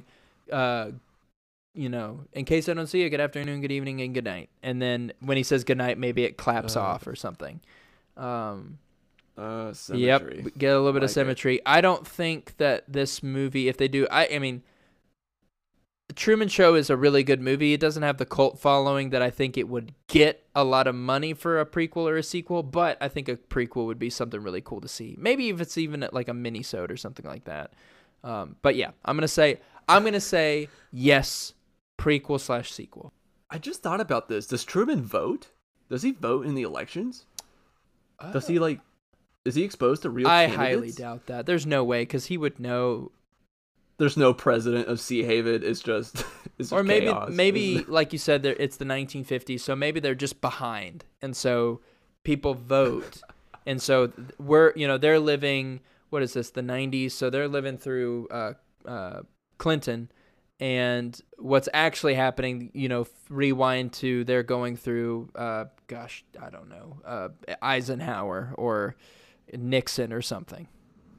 in case I don't see you, good afternoon, good evening, and good night. And then when he says good night, maybe it claps off or something. Symmetry. Yep, get a little bit of symmetry. I don't think that this movie, if they do, I mean, The Truman Show is a really good movie. It doesn't have the cult following that I think it would get a lot of money for a prequel or a sequel, but I think a prequel would be something really cool to see. Maybe if it's even like a mini-sode or something like that. But yeah, I'm gonna say yes, prequel/sequel. I just thought about this. Does Truman vote? Does he vote in the elections? Does he is he exposed to real candidates? I highly doubt that. There's no way, because he would know. There's no president of Sea Haven. It's just or chaos. maybe like you said, it's the 1950s, so maybe they're just behind, and so people vote, and so they're living. What is this? The 90s, so they're living through Clinton, and what's actually happening? Rewind to they're going through. I don't know, Eisenhower or Nixon or something.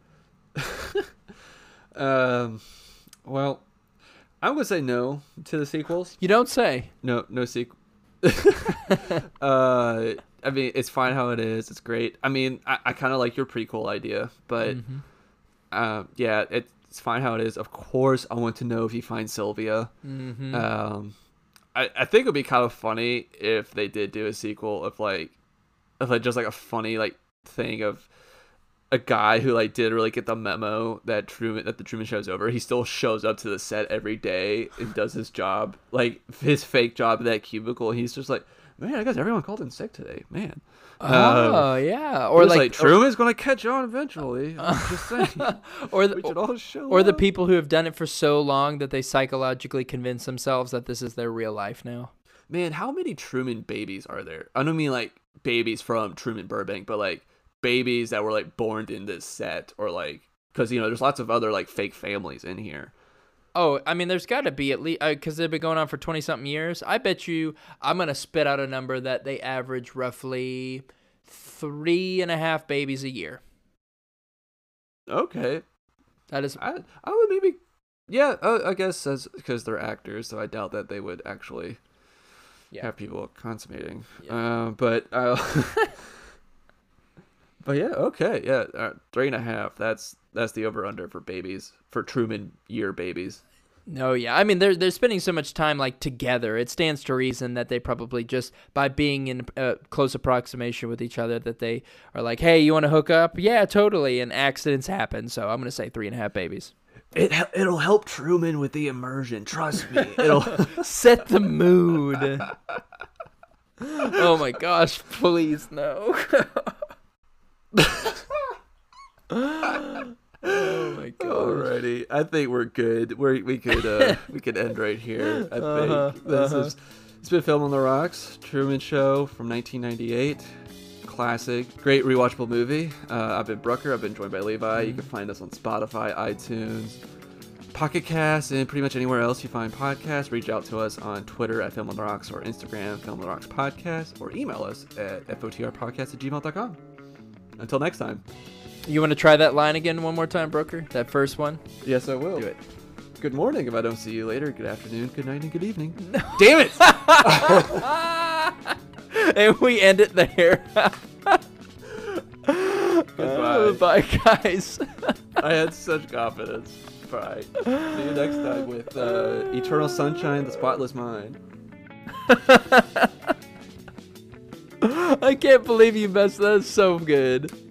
Well, I'm gonna say no to the sequels. You don't say. No sequel. I mean, it's fine how it is. It's great. I mean, I kind of like your prequel idea, but yeah, it's fine how it is. Of course, I want to know if you find Sylvia. Mm-hmm. I think it'd be kind of funny if they did do a sequel of just like a funny thing of a guy who did really get the memo that the Truman Show's over. He still shows up to the set every day and does his job, his fake job in that cubicle. He's just like, man, I guess everyone called in sick today, man. Yeah, or Truman's gonna catch on eventually. I'm just saying. or the people who have done it for so long that they psychologically convince themselves that this is their real life now. Man, how many Truman babies are there? I don't mean babies from Truman Burbank, but babies that were born in this set, or because there's lots of other fake families in here. Oh, I mean, there's got to be at least, because they've been going on for 20-something years. I bet you, I'm going to spit out a number that they average roughly 3.5 babies a year. Okay. That is... I would maybe... Yeah, I guess that's because they're actors, so I doubt that they would actually have people consummating. Yeah. But yeah, okay, yeah, 3.5. That's the over/under for babies, for Truman year babies. No, yeah, I mean they're spending so much time together. It stands to reason that they probably just by being in close approximation with each other that they are like, hey, you want to hook up? Yeah, totally. And accidents happen, so I'm gonna say 3.5 babies. It'll help Truman with the immersion. Trust me, it'll set the mood. Oh my gosh! Please no. Oh my god! Alrighty, I think we're good. We could end right here. I think it's been Film on the Rocks, Truman Show from 1998, classic, great rewatchable movie. I've been Brooker. I've been joined by Levi. You can find us on Spotify, iTunes, Pocket Cast, and pretty much anywhere else you find podcasts. Reach out to us on Twitter at Film on the Rocks or Instagram Film on the Rocks Podcast, or email us at fotrpodcast@gmail.com. Until next time. You want to try that line again one more time, Brooker? That first one? Yes, I will. Do it. Good morning if I don't see you later. Good afternoon, good night, and good evening. No. Damn it! And we end it there. Goodbye. Bye, guys. I had such confidence. Bye. See you next time with Eternal Sunshine, The Spotless Mind. I can't believe you messed that. So good.